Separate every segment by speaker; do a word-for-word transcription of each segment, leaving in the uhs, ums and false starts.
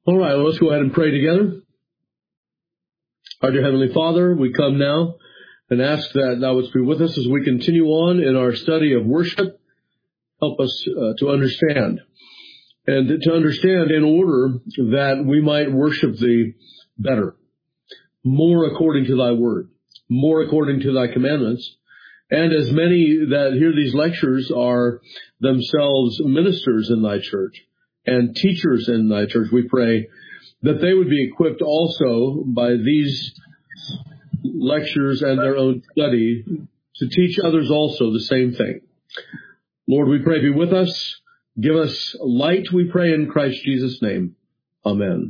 Speaker 1: All right, well, let's go ahead and pray together. Our dear Heavenly Father, we come now and ask that Thou wouldst be with us as we continue on in our study of worship. Help us uh, to understand, and to understand in order that we might worship Thee better, more according to Thy word, more according to Thy commandments. And as many that hear these lectures are themselves ministers in Thy church and teachers in Thy church, we pray that they would be equipped also by these lectures and their own study to teach others also the same thing. Lord, we pray, be with us. Give us light, we pray, in Christ Jesus' name. Amen.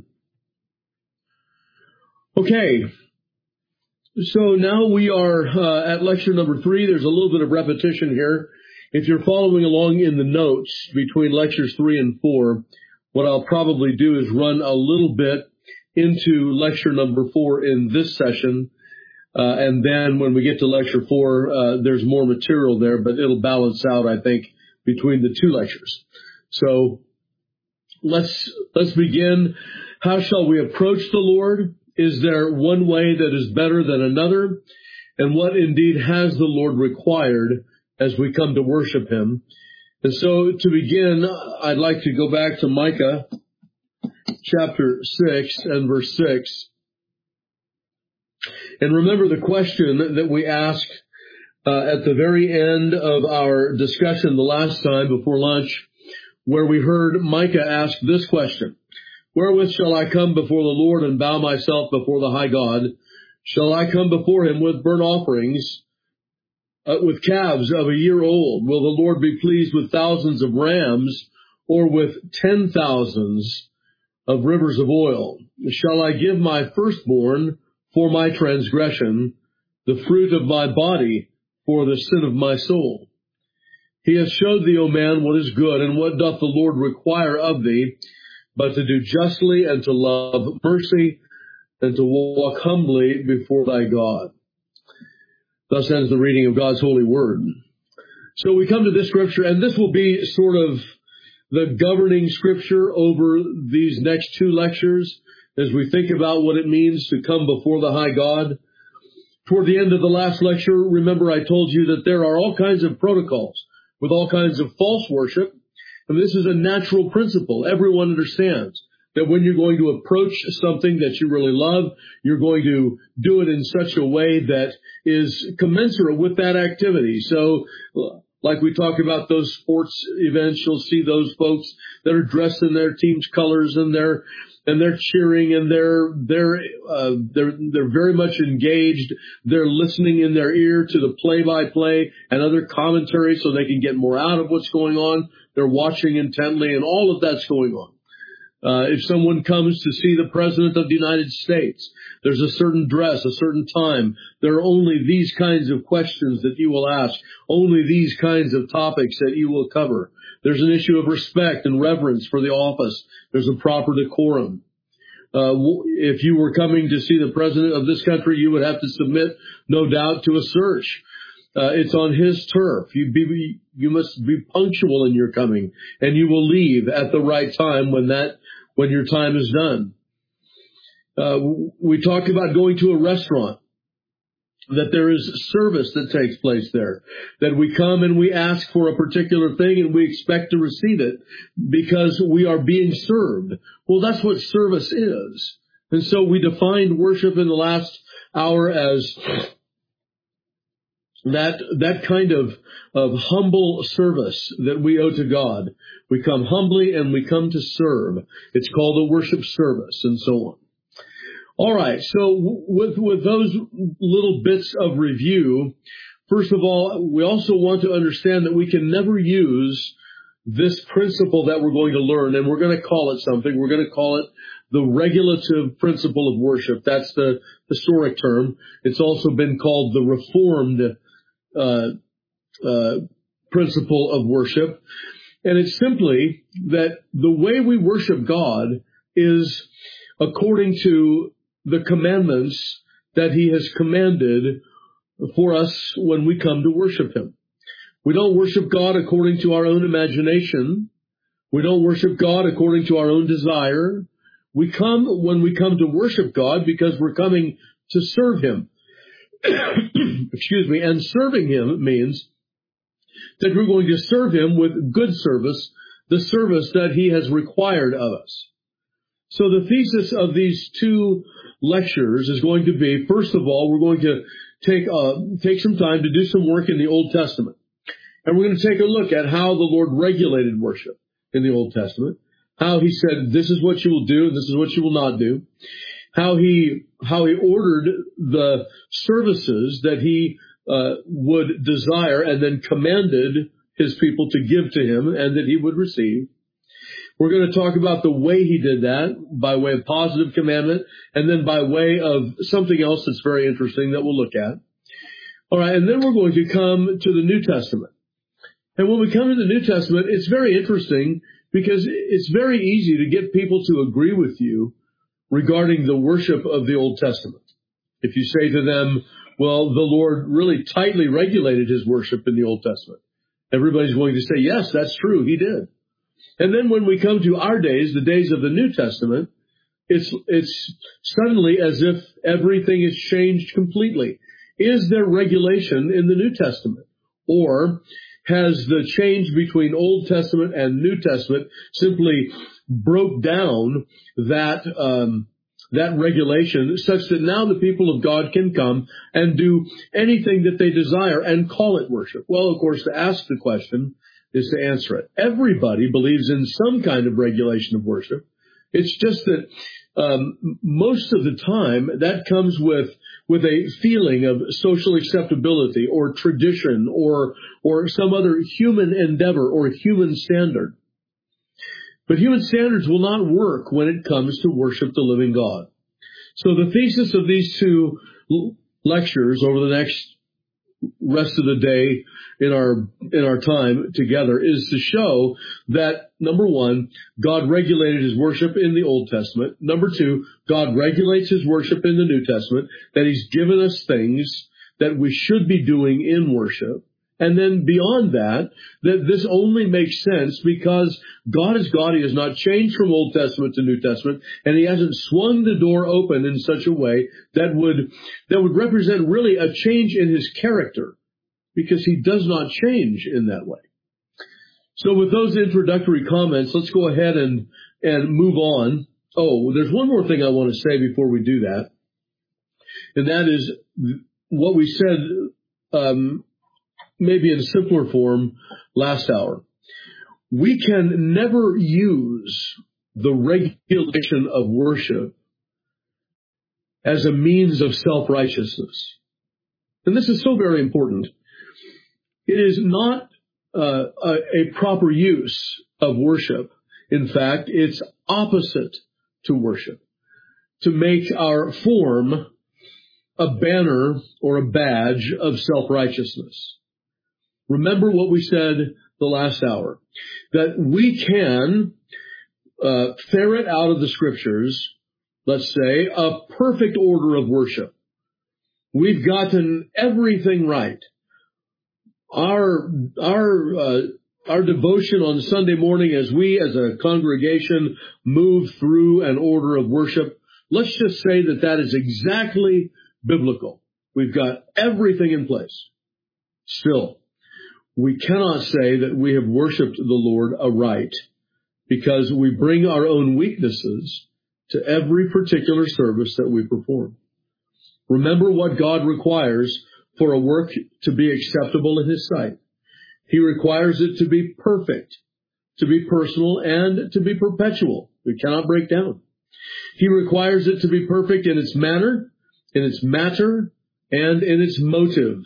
Speaker 1: Okay. So now we are uh, at lecture number three. There's a little bit of repetition here. If you're following along in the notes between lectures three and four, what I'll probably do is run a little bit into lecture number four in this session. Uh, and then when we get to lecture four, uh, there's more material there, but it'll balance out, I think, between the two lectures. So let's, let's begin. How shall we approach the Lord? Is there one way that is better than another? And what indeed has the Lord required as we come to worship Him? And so to begin, I'd like to go back to Micah chapter six and verse six. And remember the question that we asked uh, at the very end of our discussion the last time before lunch, where we heard Micah ask this question: wherewith shall I come before the Lord and bow myself before the high God? Shall I come before Him with burnt offerings, uh, with calves of a year old? Will the Lord be pleased with thousands of rams, or with ten thousands of rivers of oil? Shall I give my firstborn for my transgression, the fruit of my body for the sin of my soul? He hath showed thee, O man, what is good, and what doth the Lord require of thee, but to do justly, and to love mercy, and to walk humbly before thy God. Thus ends the reading of God's holy word. So we come to this scripture, and this will be sort of the governing scripture over these next two lectures as we think about what it means to come before the high God. Toward the end of the last lecture, remember I told you that there are all kinds of protocols with all kinds of false worship. And this is a natural principle. Everyone understands that when you're going to approach something that you really love, you're going to do it in such a way that is commensurate with that activity. So, like we talk about those sports events, you'll see those folks that are dressed in their team's colors and they're and they're cheering and they're they're uh, they're they're very much engaged. They're listening in their ear to the play-by-play and other commentary so they can get more out of what's going on. They're watching intently, and all of that's going on. Uh, if someone comes to see the President of the United States, there's a certain dress, a certain time. There are only these kinds of questions that you will ask, only these kinds of topics that you will cover. There's an issue of respect and reverence for the office. There's a proper decorum. Uh, if you were coming to see the President of this country, you would have to submit, no doubt, to a search. Uh, it's on his turf. You be, you must be punctual in your coming, and you will leave at the right time when that, when your time is done. Uh, we talked about going to a restaurant, that there is service that takes place there, that we come and we ask for a particular thing and we expect to receive it because we are being served. Well, that's what service is. And so we defined worship in the last hour as That that kind of, of humble service that we owe to God. We come humbly and we come to serve. It's called a worship service and so on. All right, so with, with those little bits of review, first of all, we also want to understand that we can never use this principle that we're going to learn, and we're going to call it something. We're going to call it the regulative principle of worship. That's the historic term. It's also been called the Reformed Uh, uh, principle of worship. And it's simply that the way we worship God is according to the commandments that He has commanded for us when we come to worship Him. We don't worship God according to our own imagination. We don't worship God according to our own desire. We come when we come to worship God because we're coming to serve Him. Excuse me. And serving Him means that we're going to serve Him with good service, the service that He has required of us. So the thesis of these two lectures is going to be, first of all, we're going to take uh, take some time to do some work in the Old Testament. And we're going to take a look at how the Lord regulated worship in the Old Testament, how He said, this is what you will do, this is what you will not do, how He how He ordered the services that He uh, would desire and then commanded His people to give to Him and that He would receive. We're going to talk about the way He did that, by way of positive commandment, and then by way of something else that's very interesting that we'll look at. All right, and then we're going to come to the New Testament. And when we come to the New Testament, it's very interesting because it's very easy to get people to agree with you regarding the worship of the Old Testament. If you say to them, well, the Lord really tightly regulated His worship in the Old Testament, everybody's going to say, yes, that's true, He did. And then when we come to our days, the days of the New Testament, it's it's suddenly as if everything has changed completely. Is there regulation in the New Testament? Or has the change between Old Testament and New Testament simply broke down that um, that regulation such that now the people of God can come and do anything that they desire and call it worship? Well, of course, to ask the question is to answer it. Everybody believes in some kind of regulation of worship. It's just that um, most of the time that comes with with a feeling of social acceptability or tradition or or some other human endeavor or human standard. But human standards will not work when it comes to worship the living God. So the thesis of these two lectures over the next rest of the day in our in our time together is to show that, number one, God regulated His worship in the Old Testament. Number two, God regulates His worship in the New Testament, that He's given us things that we should be doing in worship. And then beyond that, that this only makes sense because God is God. He has not changed from Old Testament to New Testament, and He hasn't swung the door open in such a way that would that would represent really a change in His character, because He does not change in that way. So with those introductory comments, let's go ahead and, and move on. Oh, there's one more thing I want to say before we do that, and that is what we said um maybe in simpler form last hour. We can never use the regulation of worship as a means of self-righteousness. And this is so very important. It is not uh, a, a proper use of worship. In fact, it's opposite to worship. To make our form a banner or a badge of self-righteousness. Remember what we said the last hour, that we can uh, ferret out of the Scriptures, let's say, a perfect order of worship. We've gotten everything right. Our our uh, our devotion on Sunday morning, as we as a congregation move through an order of worship, let's just say that that is exactly biblical. We've got everything in place. Still, we cannot say that we have worshiped the Lord aright, because we bring our own weaknesses to every particular service that we perform. Remember what God requires for a work to be acceptable in His sight. He requires it to be perfect, to be personal, and to be perpetual. We cannot break down. He requires it to be perfect in its manner, in its matter, and in its motive.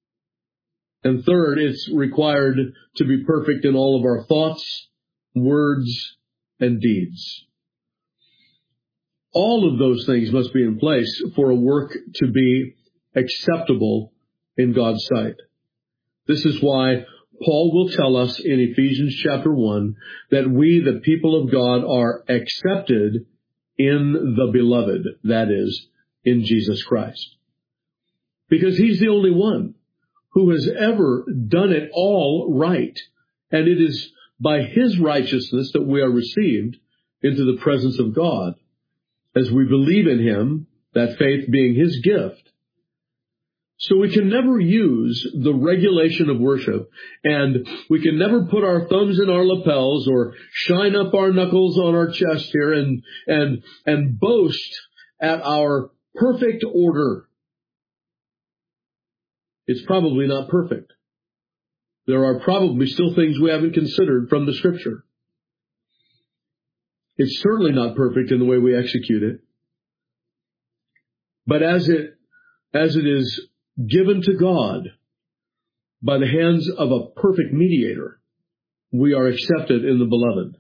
Speaker 1: And third, it's required to be perfect in all of our thoughts, words, and deeds. All of those things must be in place for a work to be acceptable in God's sight. This is why Paul will tell us in Ephesians chapter one that we, the people of God, are accepted in the beloved, that is, in Jesus Christ. Because He's the only one who has ever done it all right. And it is by His righteousness that we are received into the presence of God. as we believe in him, that faith being his gift. So we can never use the regulation of worship, and we can never put our thumbs in our lapels or shine up our knuckles on our chest here and, and, and boast at our perfect order. It's probably not perfect. There are probably still things we haven't considered from the Scripture. It's certainly not perfect in the way we execute it. But as it, as it is given to God by the hands of a perfect mediator, we are accepted in the beloved.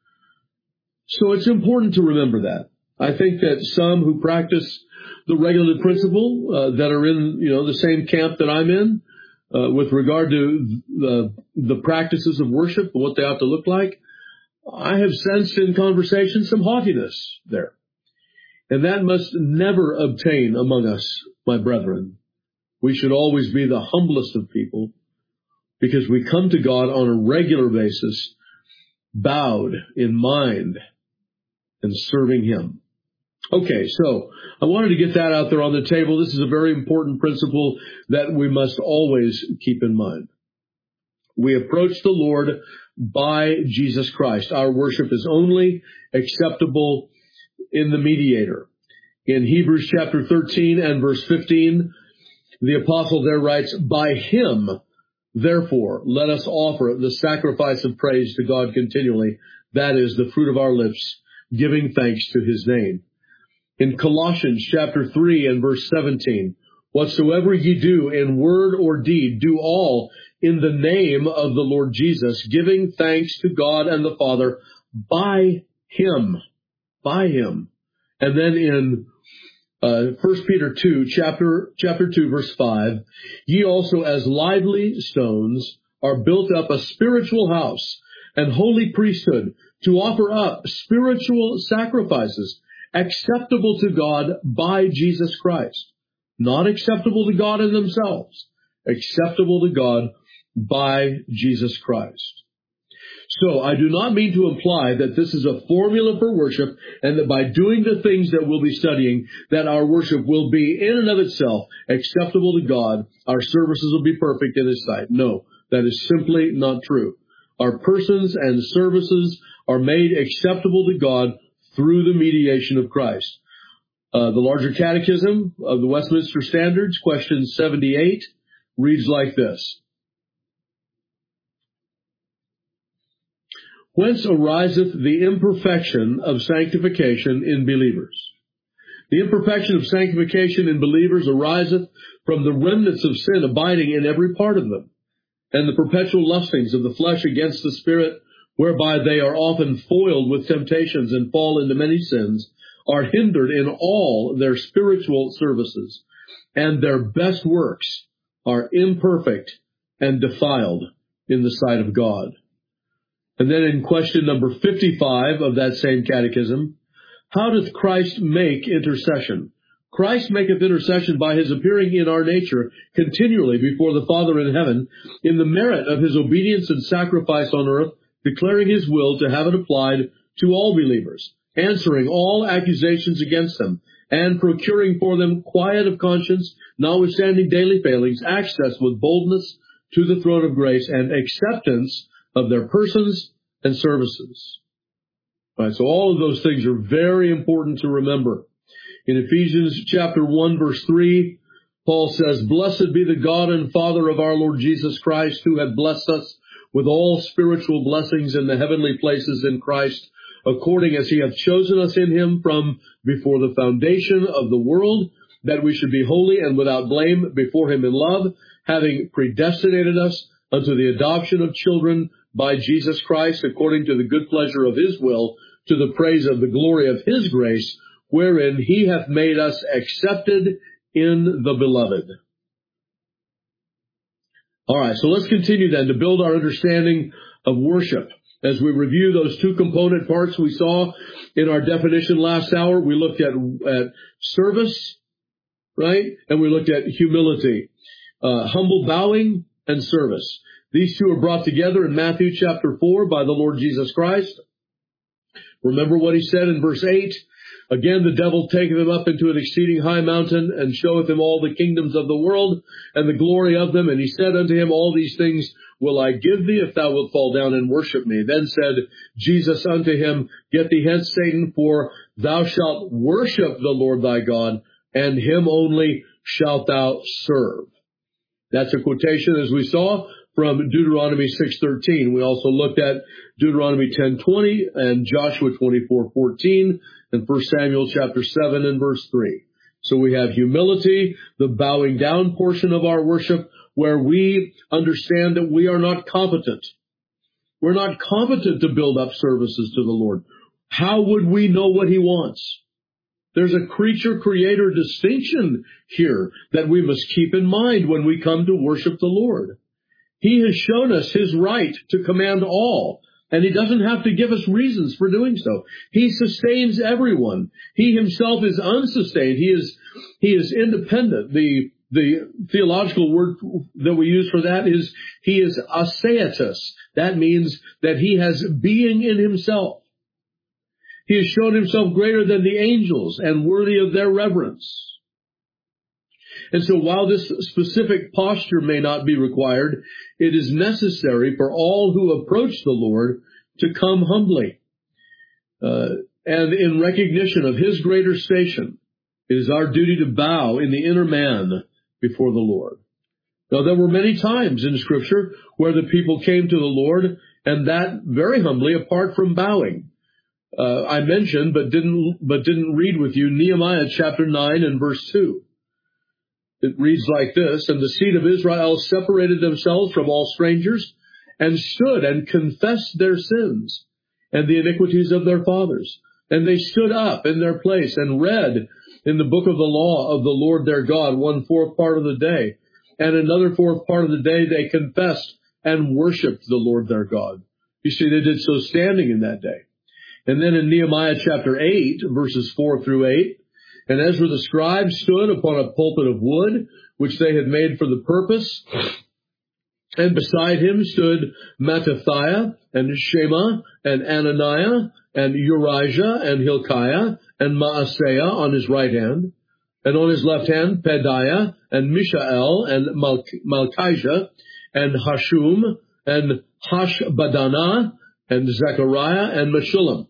Speaker 1: So it's important to remember that. I think that some who practice the regulative principle uh, that are in, you know, the same camp that I'm in uh, with regard to the, the practices of worship and what they ought to look like, I have sensed in conversation some haughtiness there. And that must never obtain among us, my brethren. We should always be the humblest of people because we come to God on a regular basis, bowed in mind and serving him. Okay, so I wanted to get that out there on the table. This is a very important principle that we must always keep in mind. We approach the Lord by Jesus Christ. Our worship is only acceptable in the mediator. In Hebrews chapter thirteen and verse fifteen, the apostle there writes, by him, therefore, let us offer the sacrifice of praise to God continually. That is the fruit of our lips, giving thanks to his name. In Colossians chapter three and verse seventeen, whatsoever ye do in word or deed, do all in the name of the Lord Jesus, giving thanks to God and the Father by him, by him. And then in uh, First Peter two, chapter, chapter two, verse five, ye also as lively stones are built up a spiritual house and holy priesthood to offer up spiritual sacrifices acceptable to God by Jesus Christ. Not acceptable to God in themselves, acceptable to God by Jesus Christ. So I do not mean to imply that this is a formula for worship and that by doing the things that we'll be studying, that our worship will be in and of itself acceptable to God. Our services will be perfect in his sight. No, that is simply not true. Our persons and services are made acceptable to God through the mediation of Christ. Uh, the larger catechism of the Westminster Standards, question seventy-eight, reads like this. Whence ariseth the imperfection of sanctification in believers? The imperfection of sanctification in believers ariseth from the remnants of sin abiding in every part of them, and the perpetual lustings of the flesh against the Spirit, whereby they are often foiled with temptations and fall into many sins, are hindered in all their spiritual services, and their best works are imperfect and defiled in the sight of God. And then in question number fifty-five of that same catechism, how doth Christ make intercession? Christ maketh intercession by his appearing in our nature continually before the Father in heaven, in the merit of his obedience and sacrifice on earth, declaring his will to have it applied to all believers, answering all accusations against them, and procuring for them quiet of conscience, notwithstanding daily failings, access with boldness to the throne of grace, and acceptance of their persons and services. All right, so all of those things are very important to remember. In Ephesians chapter one, verse three, Paul says, blessed be the God and Father of our Lord Jesus Christ, who hath blessed us with all spiritual blessings in the heavenly places in Christ, according as he hath chosen us in him from before the foundation of the world, that we should be holy and without blame before him in love, having predestinated us unto the adoption of children by Jesus Christ, according to the good pleasure of his will, to the praise of the glory of his grace, wherein he hath made us accepted in the beloved. All right, so let's continue then to build our understanding of worship. As we review those two component parts we saw in our definition last hour, we looked at, at service, right? And we looked at humility, uh, humble bowing and service. These two are brought together in Matthew chapter four by the Lord Jesus Christ, Remember what he said in verse eight? Again, the devil taketh him up into an exceeding high mountain, and showeth him all the kingdoms of the world, and the glory of them. And he said unto him, All these things will I give thee, if thou wilt fall down and worship me. Then said Jesus unto him, Get thee hence, Satan, for thou shalt worship the Lord thy God, and him only shalt thou serve. That's a quotation, as we saw, from Deuteronomy six thirteen. We also looked at Deuteronomy ten twenty and Joshua twenty-four fourteen and First Samuel chapter seven and verse three. So we have humility, the bowing down portion of our worship, where we understand that we are not competent. We're not competent to build up services to the Lord. How would we know what he wants? There's a creature-creator distinction here that we must keep in mind when we come to worship the Lord. He has shown us his right to command all, and he doesn't have to give us reasons for doing so. He sustains everyone. He himself is unsustained. He is, he is independent. The, the theological word that we use for that is he is aseatus. That means that he has being in himself. He has shown himself greater than the angels and worthy of their reverence. And so while this specific posture may not be required, it is necessary for all who approach the Lord to come humbly. Uh, and in recognition of his greater station, it is our duty to bow in the inner man before the Lord. Now, there were many times in Scripture where the people came to the Lord, and that very humbly, apart from bowing. Uh, I mentioned, but didn't, but didn't read with you, Nehemiah chapter nine and verse two. It reads like this, And the seed of Israel separated themselves from all strangers, and stood and confessed their sins and the iniquities of their fathers. And they stood up in their place and read in the book of the law of the Lord their God one fourth part of the day. And another fourth part of the day they confessed and worshipped the Lord their God. You see, they did so standing in that day. And then in Nehemiah chapter eight, verses four through eight, And Ezra the scribe stood upon a pulpit of wood, which they had made for the purpose. And beside him stood Mattithiah, and Shema, and Ananiah, and Urijah, and Hilkiah, and Maaseiah on his right hand. And on his left hand, Pedaiah, and Mishael, and Mal- Malchijah, and Hashum, and Hashbaddanah, and Zechariah, and Meshullam.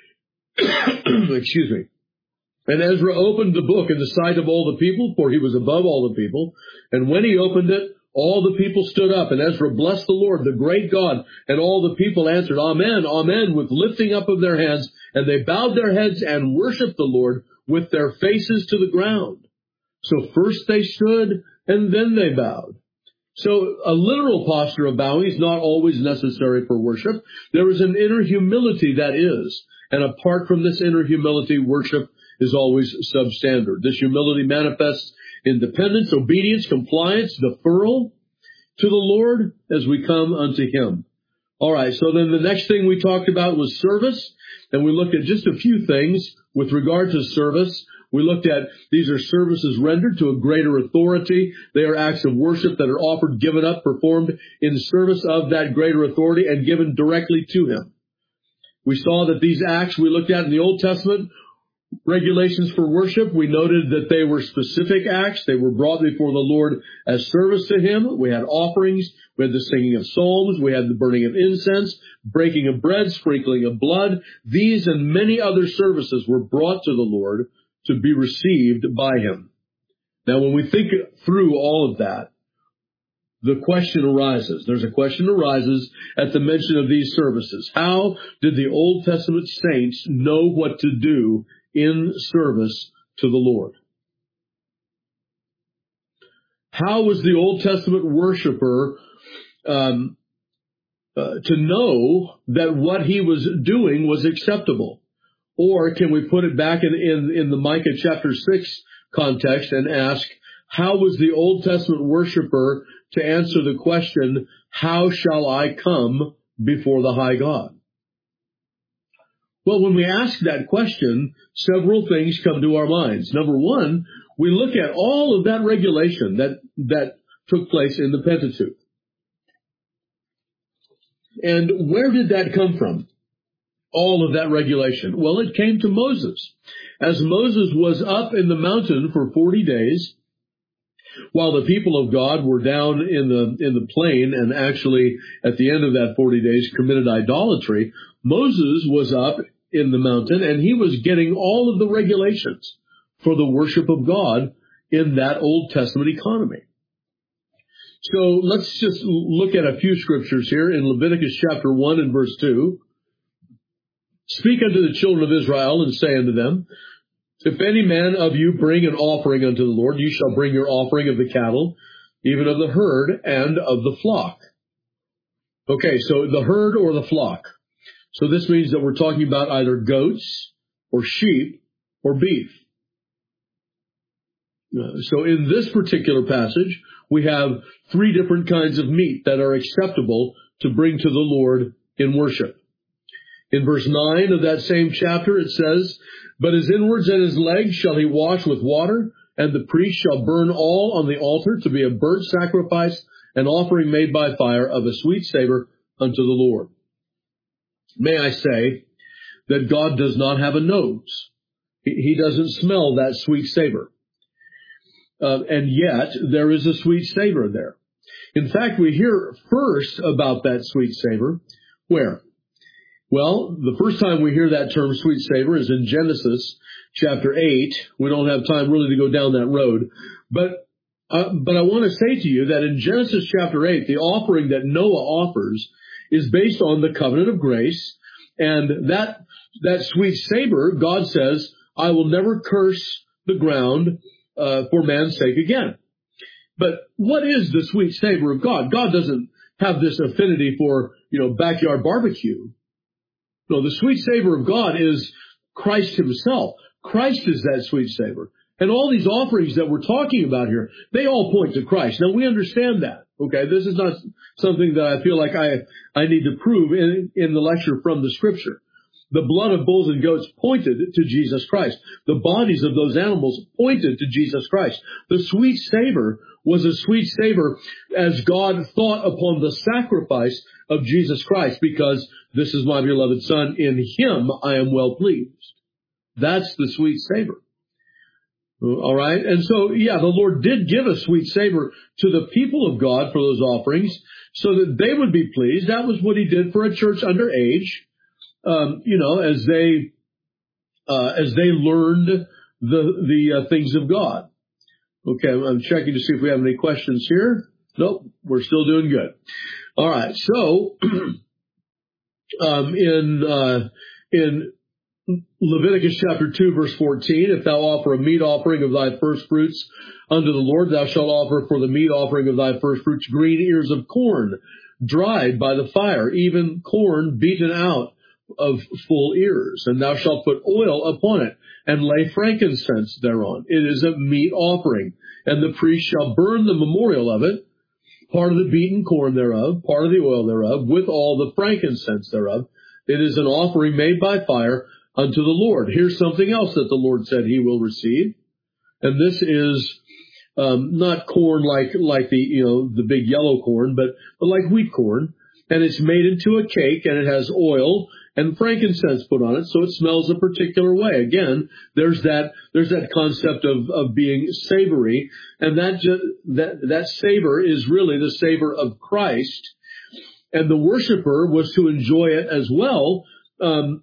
Speaker 1: Excuse me. And Ezra opened the book in the sight of all the people, for he was above all the people. And when he opened it, all the people stood up, and Ezra blessed the Lord, the great God. And all the people answered, Amen, Amen, with lifting up of their hands. And they bowed their heads and worshipped the Lord with their faces to the ground. So first they stood, and then they bowed. So a literal posture of bowing is not always necessary for worship. There is an inner humility that is. And apart from this inner humility, worship is always substandard. This humility manifests in dependence, obedience, compliance, deferral to the Lord as we come unto him. All right, so then the next thing we talked about was service, and we looked at just a few things with regard to service. We looked at these are services rendered to a greater authority. They are acts of worship that are offered, given up, performed in service of that greater authority and given directly to him. We saw that these acts we looked at in the Old Testament, regulations for worship, we noted that they were specific acts. They were brought before the Lord as service to him. We had offerings. We had the singing of psalms. We had the burning of incense, breaking of bread, sprinkling of blood. These and many other services were brought to the Lord to be received by him. Now, when we think through all of that, the question arises. There's a question arises at the mention of these services. How did the Old Testament saints know what to do in service to the Lord? How was the Old Testament worshiper um, uh, to know that what he was doing was acceptable? Or can we put it back in, in, in the Micah chapter six context and ask, how was the Old Testament worshiper to answer the question, how shall I come before the high God? Well, when we ask that question, several things come to our minds. Number one, we look at all of that regulation that, that took place in the Pentateuch. And where did that come from? all of that regulation? Well, it came to Moses. As Moses was up in the mountain for forty days, while the people of God were down in the in the plain and actually at the end of that forty days committed idolatry, Moses was up in the mountain and he was getting all of the regulations for the worship of God in that Old Testament economy. So let's just look at a few scriptures here in Leviticus chapter one and verse two. Speak unto the children of Israel and say unto them, if any man of you bring an offering unto the Lord, you shall bring your offering of the cattle, even of the herd and of the flock. Okay, so the herd or the flock. So this means that we're talking about either goats or sheep or beef. So in this particular passage, we have three different kinds of meat that are acceptable to bring to the Lord in worship. In verse nine of that same chapter, it says, but his inwards and his legs shall he wash with water, and the priest shall burn all on the altar to be a burnt sacrifice, an offering made by fire of a sweet savor unto the Lord. May I say that God does not have a nose. He doesn't smell that sweet savor. Uh, and yet, there is a sweet savor there. In fact, we hear first about that sweet savor. Where? Well, the first time we hear that term sweet savor is in Genesis chapter eight. We don't have time really to go down that road. But, uh, but I want to say to you that in Genesis chapter eight, the offering that Noah offers is based on the covenant of grace. And that, that sweet savor, God says, I will never curse the ground, uh, for man's sake again. But what is the sweet savor of God? God doesn't have this affinity for, you know, backyard barbecue. No, the sweet savor of God is Christ himself. Christ is that sweet savor. And all these offerings that we're talking about here, they all point to Christ. Now, we understand that. Okay, this is not something that I feel like I, I need to prove in, in the lecture from the scripture. The blood of bulls and goats pointed to Jesus Christ. The bodies of those animals pointed to Jesus Christ. The sweet savor was a sweet savor as God thought upon the sacrifice of Jesus Christ, because this is my beloved Son, in him I am well pleased. That's the sweet savor. All right. And so, yeah, the Lord did give a sweet savor to the people of God for those offerings so that they would be pleased. That was what he did for a church under age. Um, you know, as they, uh, as they learned the, the uh, things of God. Okay. I'm checking to see if we have any questions here. Nope. We're still doing good. All right. So, um, in, uh, in Leviticus chapter two, verse fourteen, if thou offer a meat offering of thy first fruits unto the Lord, thou shalt offer for the meat offering of thy first fruits green ears of corn, dried by the fire, even corn beaten out of full ears, and thou shalt put oil upon it, and lay frankincense thereon. It is a meat offering, and the priest shall burn the memorial of it, part of the beaten corn thereof, part of the oil thereof, with all the frankincense thereof. It is an offering made by fire unto the Lord. Here's something else that the Lord said he will receive, and this is um, not corn like like the you know the big yellow corn, but, but like wheat corn, and it's made into a cake, and it has oil and frankincense put on it, so it smells a particular way. Again, there's that there's that concept of of being savory, and that just, that that savor is really the savor of Christ, and the worshiper was to enjoy it as well. Um,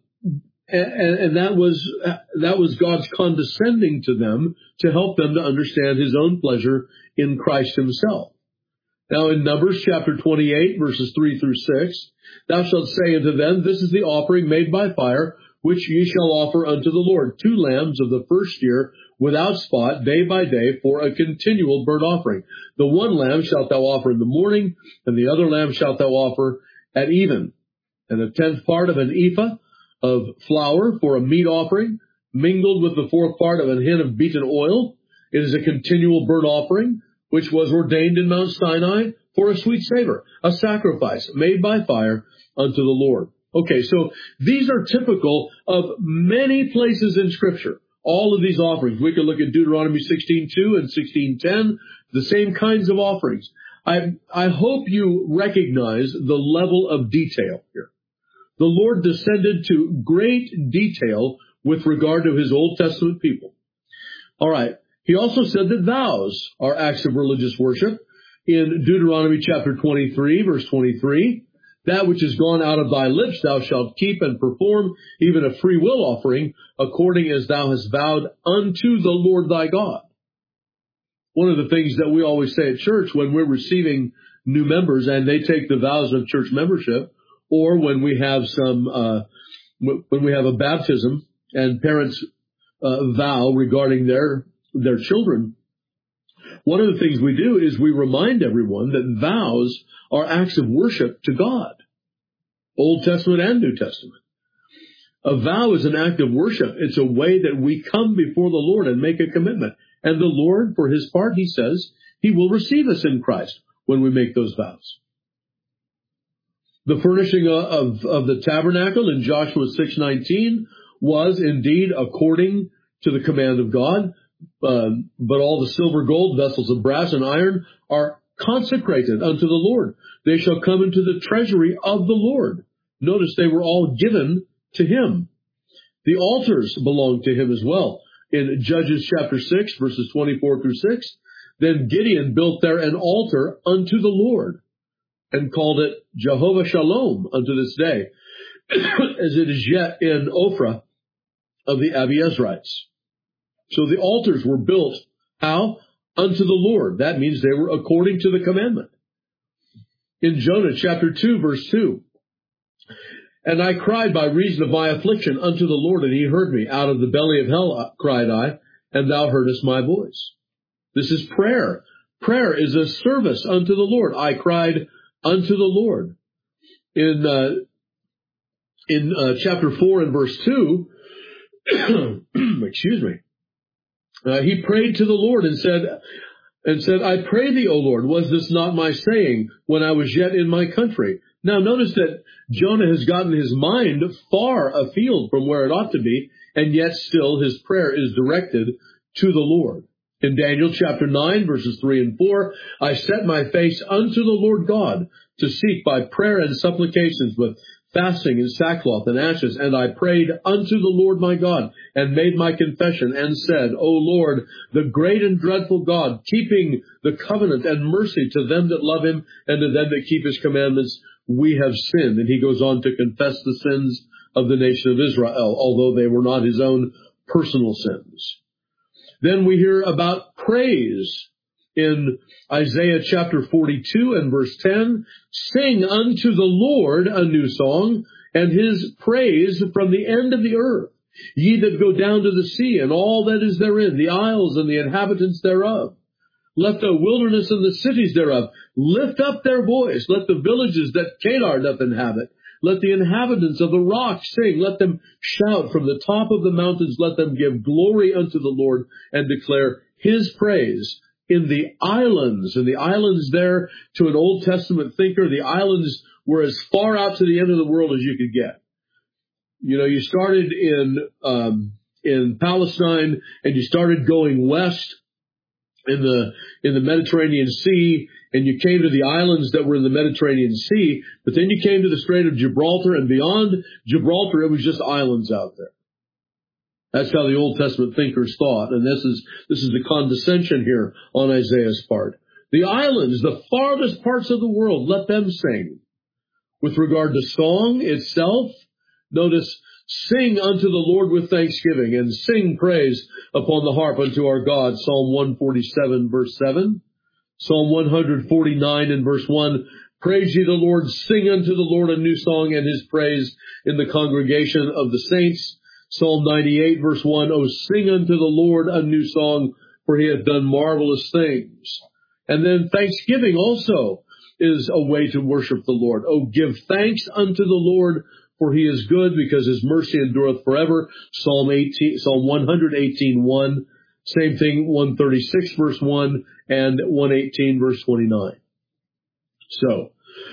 Speaker 1: And, and that was that was God's condescending to them to help them to understand his own pleasure in Christ himself. Now in Numbers chapter twenty-eight, verses three through six, thou shalt say unto them, this is the offering made by fire, which ye shall offer unto the Lord, two lambs of the first year, without spot, day by day, for a continual burnt offering. The one lamb shalt thou offer in the morning, and the other lamb shalt thou offer at even. And a tenth part of an ephah of flour for a meat offering, mingled with the fourth part of an hin of beaten oil. It is a continual burnt offering, which was ordained in Mount Sinai for a sweet savor, a sacrifice made by fire unto the Lord. Okay, so these are typical of many places in Scripture. All of these offerings. We could look at Deuteronomy sixteen two and sixteen ten, the same kinds of offerings. I, I hope you recognize the level of detail here. the Lord descended to great detail with regard to his Old Testament people. All right. He also said that vows are acts of religious worship. In Deuteronomy chapter twenty-three, verse twenty-three, that which is gone out of thy lips thou shalt keep and perform, even a free will offering, according as thou hast vowed unto the Lord thy God. One of the things that we always say at church when we're receiving new members and they take the vows of church membership, or when we have some, uh, when we have a baptism and parents uh, vow regarding their their children, one of the things we do is we remind everyone that vows are acts of worship to God, Old Testament and New Testament. A vow is an act of worship. It's a way that we come before the Lord and make a commitment. And the Lord, for his part, he says, he will receive us in Christ when we make those vows. The furnishing of, of the tabernacle in Joshua six nineteen was indeed according to the command of God. Uh, but all the silver, gold, vessels of brass and iron are consecrated unto the Lord. They shall come into the treasury of the Lord. Notice they were all given to him. The altars belong to him as well. In Judges chapter six, verses twenty-four through six, then Gideon built there an altar unto the Lord and called it Jehovah Shalom unto this day, as it is yet in Ophrah of the Abiezrites. So the altars were built, how? Unto the Lord. That means they were according to the commandment. In Jonah chapter two, verse two, and I cried by reason of my affliction unto the Lord, and he heard me. Out of the belly of hell cried I, and thou heardest my voice. This is prayer. Prayer is a service unto the Lord. I cried unto the Lord. In uh, in uh, chapter four and verse two, excuse me, uh, he prayed to the Lord and said, and said, I pray thee, O Lord, was this not my saying when I was yet in my country? Now notice that Jonah has gotten his mind far afield from where it ought to be, and yet still his prayer is directed to the Lord. In Daniel chapter nine, verses three and four, I set my face unto the Lord God to seek by prayer and supplications with fasting and sackcloth and ashes. And I prayed unto the Lord my God and made my confession and said, O Lord, the great and dreadful God, keeping the covenant and mercy to them that love him and to them that keep his commandments, we have sinned. And he goes on to confess the sins of the nation of Israel, although they were not his own personal sins. Then we hear about praise in Isaiah chapter forty-two and verse ten. Sing unto the Lord a new song, and his praise from the end of the earth. Ye that go down to the sea and all that is therein, the isles and the inhabitants thereof. Let the wilderness and the cities thereof lift up their voice. Let the villages that Kedar doth inhabit. Let the inhabitants of the rock sing. Let them shout from the top of the mountains. Let them give glory unto the Lord and declare his praise in the islands. And the islands there, to an Old Testament thinker, the islands were as far out to the end of the world as you could get. You know, you started in, um, in Palestine and you started going west in the, in the Mediterranean Sea, and you came to the islands that were in the Mediterranean Sea, but then you came to the Strait of Gibraltar, and beyond Gibraltar, it was just islands out there. That's how the Old Testament thinkers thought, and this is, this is the condescension here on Isaiah's part. The islands, the farthest parts of the world, let them sing. With regard to song itself, notice, sing unto the Lord with thanksgiving, and sing praise upon the harp unto our God. Psalm one forty-seven, verse seven. Psalm one forty-nine and verse one. Praise ye the Lord, sing unto the Lord a new song, and his praise in the congregation of the saints. Psalm ninety-eight, verse one. Oh, sing unto the Lord a new song, for he hath done marvelous things. And then thanksgiving also is a way to worship the Lord. Oh, give thanks unto the Lord, for he is good, because his mercy endureth forever. Psalm eighteen, Psalm one eighteen, one. Same thing, one thirty-six, verse one, and one eighteen, verse twenty-nine. So,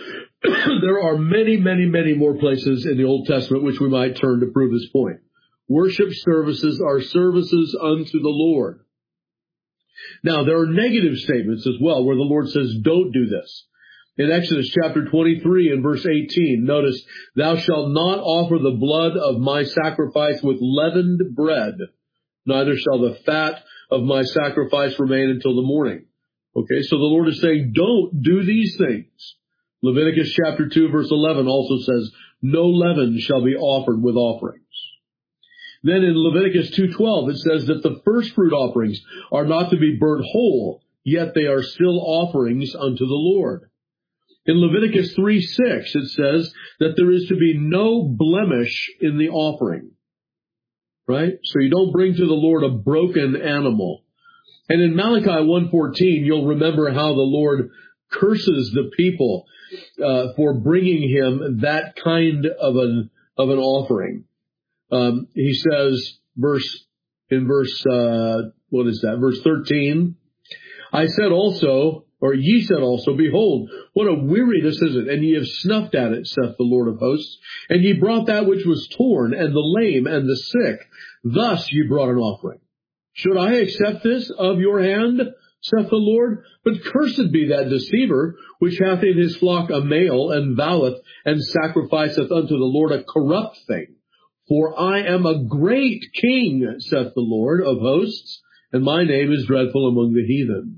Speaker 1: there are many, many, many more places in the Old Testament which we might turn to prove this point. Worship services are services unto the Lord. Now, there are negative statements as well, where the Lord says, don't do this. In Exodus chapter twenty-three and verse eighteen, notice, thou shalt not offer the blood of my sacrifice with leavened bread, neither shall the fat of my sacrifice remain until the morning. Okay, so the Lord is saying, don't do these things. Leviticus chapter two verse eleven also says, no leaven shall be offered with offerings. Then in Leviticus two twelve, it says that the first fruit offerings are not to be burnt whole, yet they are still offerings unto the Lord. In Leviticus three six, it says that there is to be no blemish in the offering. Right? So you don't bring to the Lord a broken animal. And in Malachi one fourteen, you'll remember how the Lord curses the people uh, for bringing him that kind of an of an offering. Um, he says, verse in verse uh, what is that? Verse thirteen. I said also, or ye said also, behold, what a weariness is it, and ye have snuffed at it, saith the Lord of hosts, and ye brought that which was torn, and the lame, and the sick. Thus ye brought an offering. Should I accept this of your hand, saith the Lord? But cursed be that deceiver, which hath in his flock a male, and voweth, and sacrificeth unto the Lord a corrupt thing. For I am a great king, saith the Lord of hosts, and my name is dreadful among the heathen.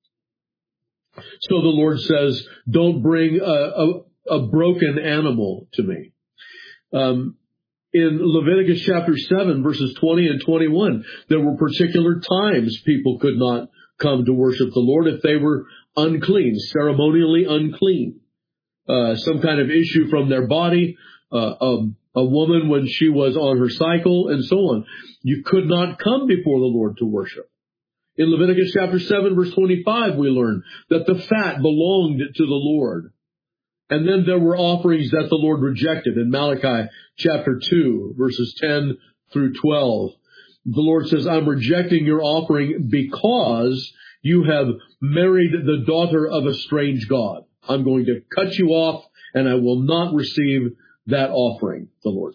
Speaker 1: So the Lord says, don't bring a, a, a broken animal to me. Um, in Leviticus chapter seven, verses twenty and twenty-one, there were particular times people could not come to worship the Lord if they were unclean, ceremonially unclean. Uh, some kind of issue from their body, uh, um, a woman when she was on her cycle, and so on. You could not come before the Lord to worship. In Leviticus chapter seven, verse twenty-five, we learn that the fat belonged to the Lord. And then there were offerings that the Lord rejected. In Malachi chapter two, verses ten through twelve, the Lord says, I'm rejecting your offering because you have married the daughter of a strange god. I'm going to cut you off, and I will not receive that offering, the Lord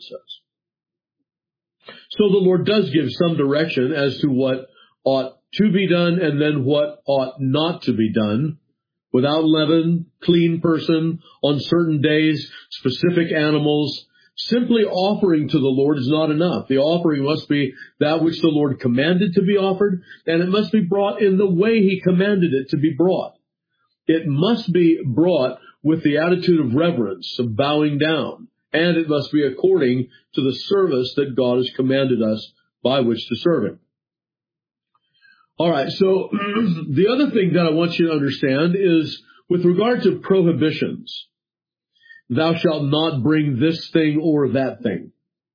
Speaker 1: says. So the Lord does give some direction as to what ought to be done and then what ought not to be done. Without leaven, clean person, on certain days, specific animals. Simply offering to the Lord is not enough. The offering must be that which the Lord commanded to be offered, and it must be brought in the way He commanded it to be brought. It must be brought with the attitude of reverence, of bowing down, and it must be according to the service that God has commanded us by which to serve Him. All right, so the other thing that I want you to understand is with regard to prohibitions, thou shalt not bring this thing or that thing.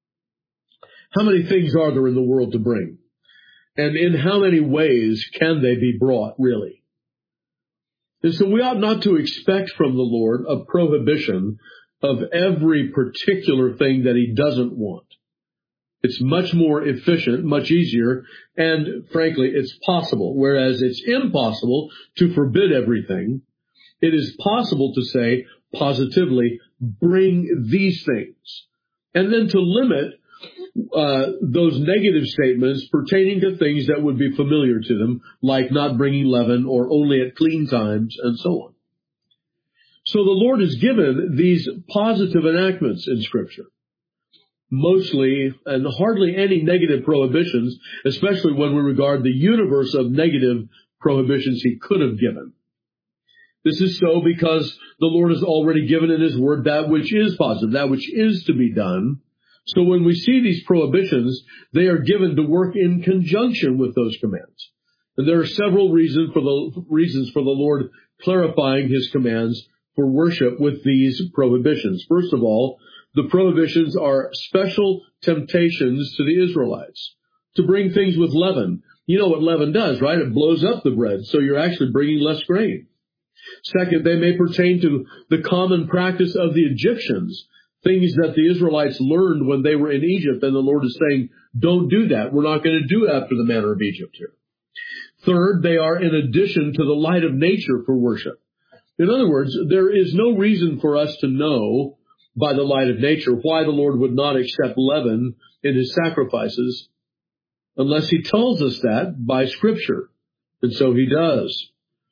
Speaker 1: How many things are there in the world to bring? And in how many ways can they be brought, really? And so we ought not to expect from the Lord a prohibition of every particular thing that He doesn't want. It's much more efficient, much easier, and frankly, it's possible. Whereas it's impossible to forbid everything, it is possible to say positively, bring these things. And then to limit uh, those negative statements pertaining to things that would be familiar to them, like not bringing leaven or only at clean times and so on. So the Lord has given these positive enactments in Scripture. Mostly and hardly any negative prohibitions, especially when we regard the universe of negative prohibitions He could have given. This is so because the Lord has already given in His Word that which is positive, that which is to be done. So when we see these prohibitions, they are given to work in conjunction with those commands. And there are several reasons for the reasons for the Lord clarifying His commands for worship with these prohibitions. First of all, the prohibitions are special temptations to the Israelites to bring things with leaven. You know what leaven does, right? It blows up the bread, so you're actually bringing less grain. Second, they may pertain to the common practice of the Egyptians, things that the Israelites learned when they were in Egypt, and the Lord is saying, don't do that. We're not going to do after the manner of Egypt here. Third, they are in addition to the light of nature for worship. In other words, there is no reason for us to know by the light of nature why the Lord would not accept leaven in His sacrifices unless He tells us that by Scripture. And so He does.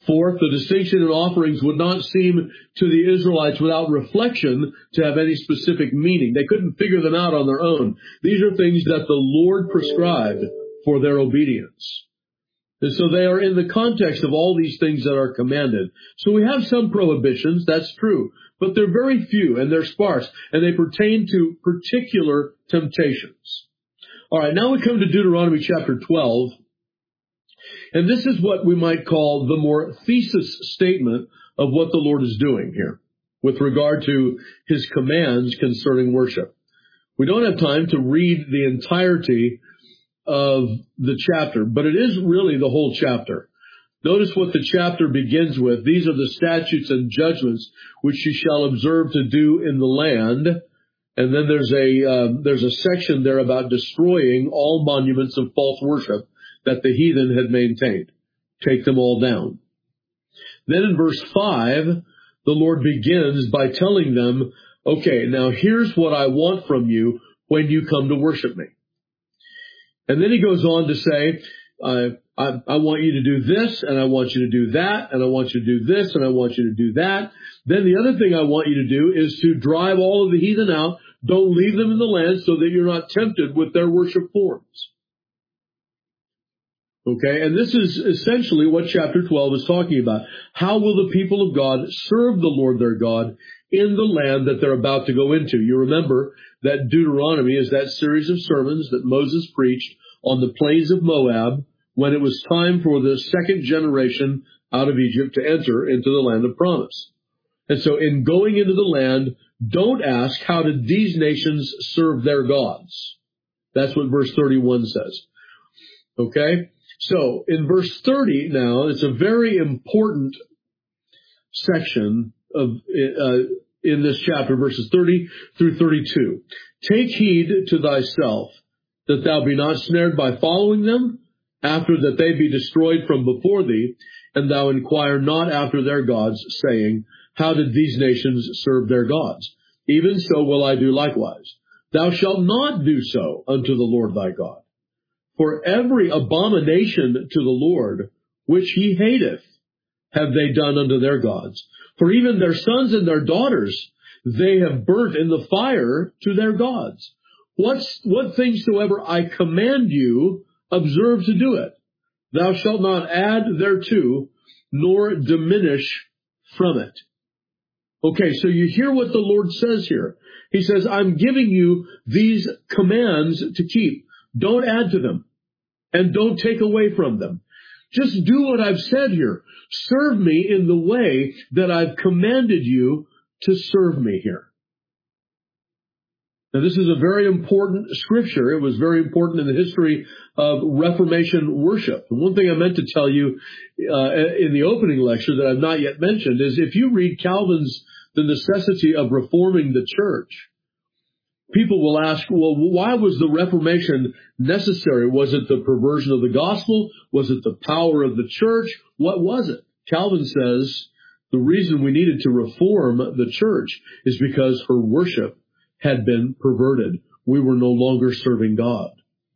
Speaker 1: Fourth, the distinction in offerings would not seem to the Israelites without reflection to have any specific meaning. They couldn't figure them out on their own. These are things that the Lord prescribed for their obedience. And so they are in the context of all these things that are commanded. So we have some prohibitions, that's true, but they're very few and they're sparse, and they pertain to particular temptations. All right, now we come to Deuteronomy chapter twelve, and this is what we might call the more thesis statement of what the Lord is doing here with regard to his commands concerning worship. We don't have time to read the entirety of the chapter, but it is really the whole chapter. Notice what the chapter begins with. These are the statutes and judgments which you shall observe to do in the land. And then there's a uh, there's a section there about destroying all monuments of false worship that the heathen had maintained. Take them all down. Then in verse five, the Lord begins by telling them, okay, now here's what I want from you when you come to worship me. And then he goes on to say, uh, I, I want you to do this, and I want you to do that, and I want you to do this, and I want you to do that. Then the other thing I want you to do is to drive all of the heathen out. Don't leave them in the land so that you're not tempted with their worship forms. Okay, and this is essentially what chapter twelve is talking about. How will the people of God serve the Lord their God in the land that they're about to go into? You remember that Deuteronomy is that series of sermons that Moses preached on the plains of Moab when it was time for the second generation out of Egypt to enter into the land of promise. And so in going into the land, don't ask, how did these nations serve their gods? That's what verse thirty-one says. Okay? So in verse thirty now, it's a very important section of uh, in this chapter, verses thirty through thirty-two. Take heed to thyself, that thou be not snared by following them, after that they be destroyed from before thee, and thou inquire not after their gods, saying, how did these nations serve their gods? Even so will I do likewise. Thou shalt not do so unto the Lord thy God. For every abomination to the Lord, which he hateth, have they done unto their gods. For even their sons and their daughters they have burnt in the fire to their gods. What's, what things soever I command you, observe to do it. Thou shalt not add thereto, nor diminish from it. Okay, so you hear what the Lord says here. He says, I'm giving you these commands to keep. Don't add to them, and don't take away from them. Just do what I've said here. Serve me in the way that I've commanded you to serve me here. Now, this is a very important scripture. It was very important in the history of Reformation worship. And one thing I meant to tell you uh, in the opening lecture that I've not yet mentioned is if you read Calvin's The Necessity of Reforming the Church, people will ask, well, why was the Reformation necessary? Was it the perversion of the gospel? Was it the power of the church? What was it? Calvin says the reason we needed to reform the church is because her worship had been perverted. We were no longer serving God.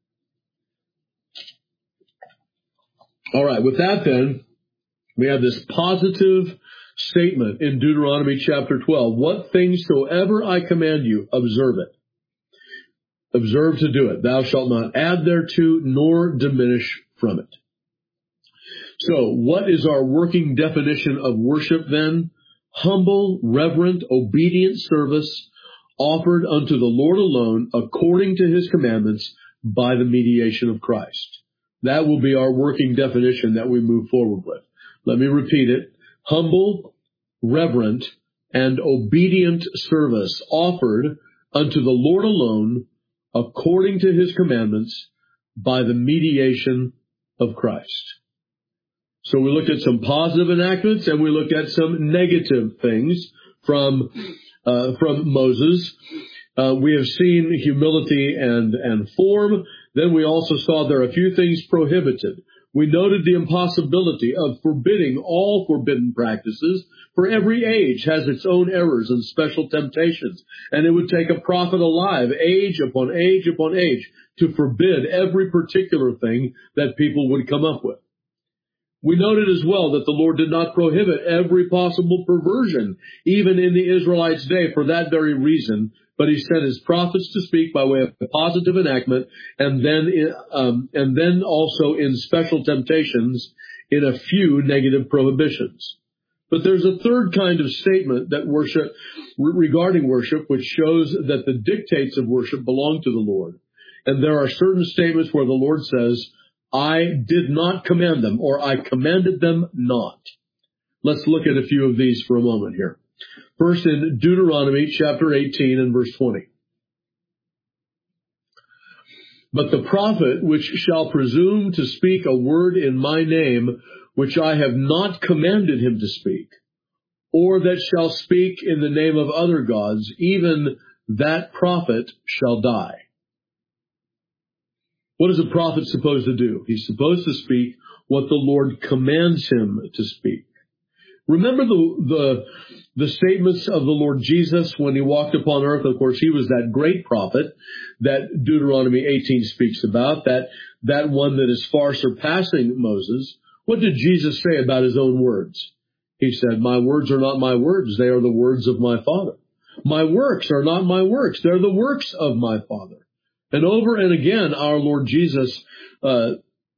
Speaker 1: All right, with that then, we have this positive statement in Deuteronomy chapter twelve. What things soever I command you, observe it. Observe to do it. Thou shalt not add thereto, nor diminish from it. So, what is our working definition of worship then? Humble, reverent, obedient service offered unto the Lord alone, according to his commandments, by the mediation of Christ. That will be our working definition that we move forward with. Let me repeat it. Humble, reverent, and obedient service offered unto the Lord alone, according to his commandments, by the mediation of Christ. So we looked at some positive enactments, and we looked at some negative things from uh, from Moses. Uh, we have seen humility and, and form. Then we also saw there are a few things prohibited. We noted the impossibility of forbidding all forbidden practices, for every age has its own errors and special temptations, and it would take a prophet alive, age upon age upon age, to forbid every particular thing that people would come up with. We noted as well that the Lord did not prohibit every possible perversion, even in the Israelites' day, for that very reason. But he sent his prophets to speak by way of positive enactment, and then, in, um, and then also in special temptations, in a few negative prohibitions. But there's a third kind of statement that worship, regarding worship, which shows that the dictates of worship belong to the Lord. And there are certain statements where the Lord says, I did not command them, or I commanded them not. Let's look at a few of these for a moment here. First, in Deuteronomy chapter eighteen and verse twenty. But the prophet which shall presume to speak a word in my name, which I have not commanded him to speak, or that shall speak in the name of other gods, even that prophet shall die. What is a prophet supposed to do? He's supposed to speak what the Lord commands him to speak. Remember the, the, the statements of the Lord Jesus when he walked upon earth. Of course, he was that great prophet that Deuteronomy eighteen speaks about, that, that one that is far surpassing Moses. What did Jesus say about his own words? He said, my words are not my words. They are the words of my Father. My works are not my works. They're the works of my Father. And over and again, our Lord Jesus uh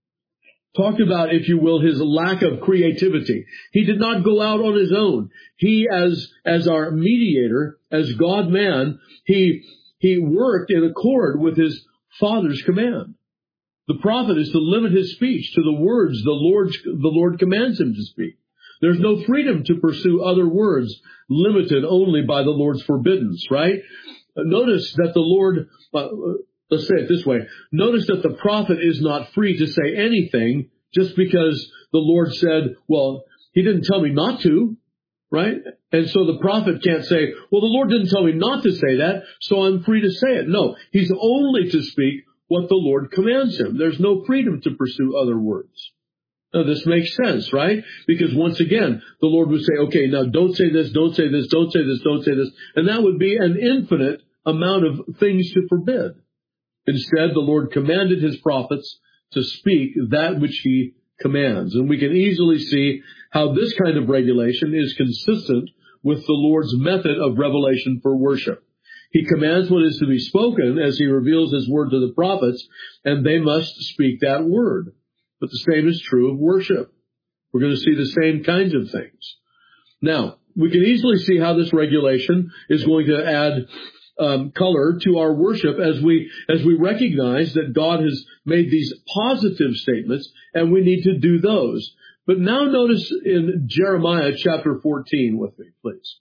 Speaker 1: talked about, if you will, his lack of creativity. He did not go out on his own. He, as as our mediator, as God-man, he he worked in accord with his Father's command. The prophet is to limit his speech to the words the Lord the Lord commands him to speak. There's no freedom to pursue other words limited only by the Lord's forbiddance, right? Notice that the Lord... Uh, Let's say it this way. Notice that the prophet is not free to say anything just because the Lord said, well, he didn't tell me not to, right? And so the prophet can't say, well, the Lord didn't tell me not to say that, so I'm free to say it. No, he's only to speak what the Lord commands him. There's no freedom to pursue other words. Now, this makes sense, right? Because once again, the Lord would say, okay, now don't say this, don't say this, don't say this, don't say this. And that would be an infinite amount of things to forbid. Instead, the Lord commanded his prophets to speak that which he commands. And we can easily see how this kind of regulation is consistent with the Lord's method of revelation for worship. He commands what is to be spoken as he reveals his word to the prophets, and they must speak that word. But the same is true of worship. We're going to see the same kinds of things. Now, we can easily see how this regulation is going to add Um, color to our worship as we as we recognize that God has made these positive statements, and we need to do those. But now notice in Jeremiah chapter fourteen with me, please.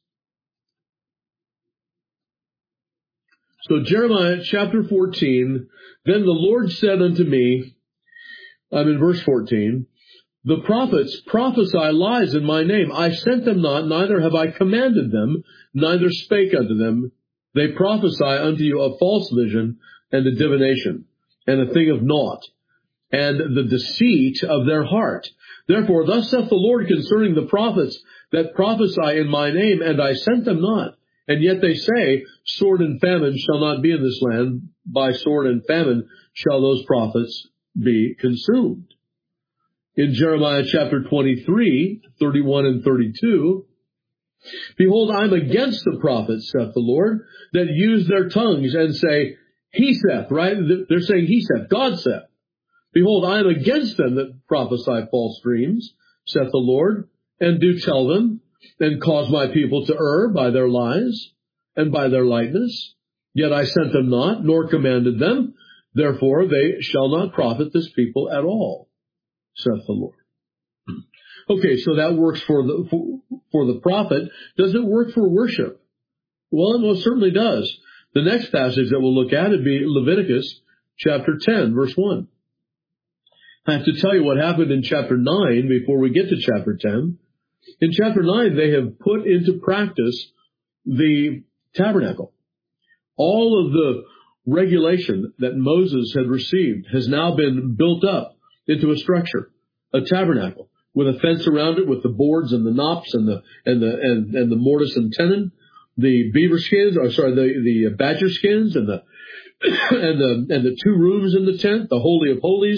Speaker 1: So Jeremiah chapter fourteen, then the Lord said unto me, I'm in verse fourteen, the prophets prophesy lies in my name. I sent them not, neither have I commanded them, neither spake unto them. They prophesy unto you a false vision and a divination, and a thing of naught, and the deceit of their heart. Therefore, thus saith the Lord concerning the prophets that prophesy in my name, and I sent them not. And yet they say, sword and famine shall not be in this land. By sword and famine shall those prophets be consumed. In Jeremiah chapter twenty-three, thirty-one and thirty-two, behold, I am against the prophets, saith the Lord, that use their tongues and say, he saith, right? They're saying he saith, God saith. Behold, I am against them that prophesy false dreams, saith the Lord, and do tell them, and cause my people to err by their lies and by their lightness. Yet I sent them not, nor commanded them. Therefore they shall not profit this people at all, saith the Lord. Okay, so that works for the for, for the prophet. Does it work for worship? Well, it most certainly does. The next passage that we'll look at would be Leviticus chapter ten, verse one. I have to tell you what happened in chapter nine before we get to chapter ten. In chapter nine, they have put into practice the tabernacle. All of the regulation that Moses had received has now been built up into a structure, a tabernacle, with a fence around it, with the boards and the knops and the and the and, and the mortise and tenon, the beaver skins, or sorry, the the badger skins, and the and the and the two rooms in the tent, the Holy of Holies,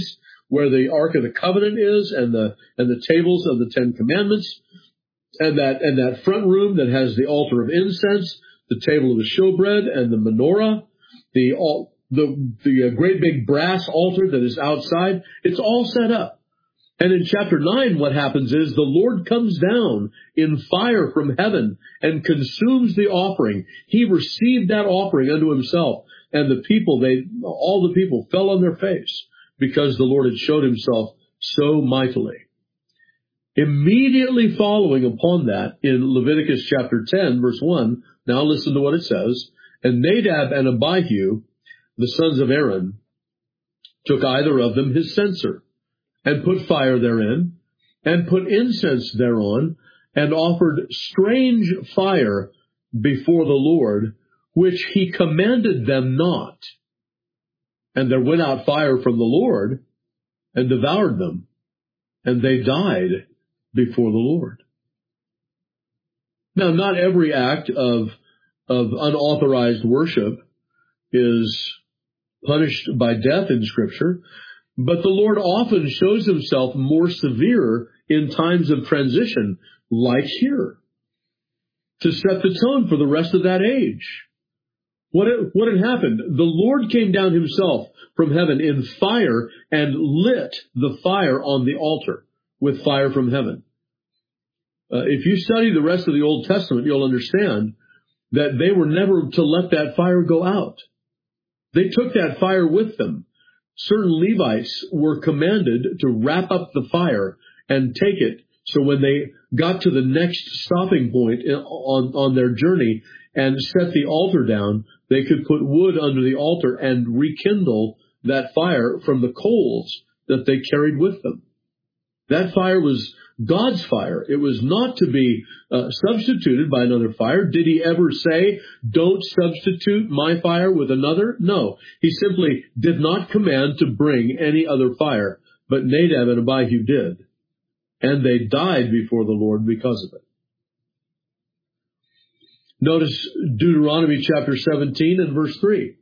Speaker 1: where the Ark of the Covenant is, and the and the tables of the Ten Commandments, and that and that front room that has the altar of incense, the table of the showbread, and the menorah, the all the the uh, great big brass altar that is outside. It's all set up. And in chapter nine, what happens is the Lord comes down in fire from heaven and consumes the offering. He received that offering unto himself, and the people, they all the people fell on their face because the Lord had showed himself so mightily. Immediately following upon that, in Leviticus chapter ten, verse one, now listen to what it says, and Nadab and Abihu, the sons of Aaron, took either of them his censer, and put fire therein, and put incense thereon, and offered strange fire before the Lord, which he commanded them not. And there went out fire from the Lord, and devoured them, and they died before the Lord. Now, not every act of, of unauthorized worship is punished by death in Scripture, but the Lord often shows himself more severe in times of transition, like here, to set the tone for the rest of that age. What had, what had happened? The Lord came down himself from heaven in fire and lit the fire on the altar with fire from heaven. Uh, if you study the rest of the Old Testament, you'll understand that they were never to let that fire go out. They took that fire with them. Certain Levites were commanded to wrap up the fire and take it, so when they got to the next stopping point on, on their journey and set the altar down, they could put wood under the altar and rekindle that fire from the coals that they carried with them. That fire was God's fire. It was not to be uh, substituted by another fire. Did he ever say, don't substitute my fire with another? No. He simply did not command to bring any other fire, but Nadab and Abihu did. And they died before the Lord because of it. Notice Deuteronomy chapter seventeen and verse three.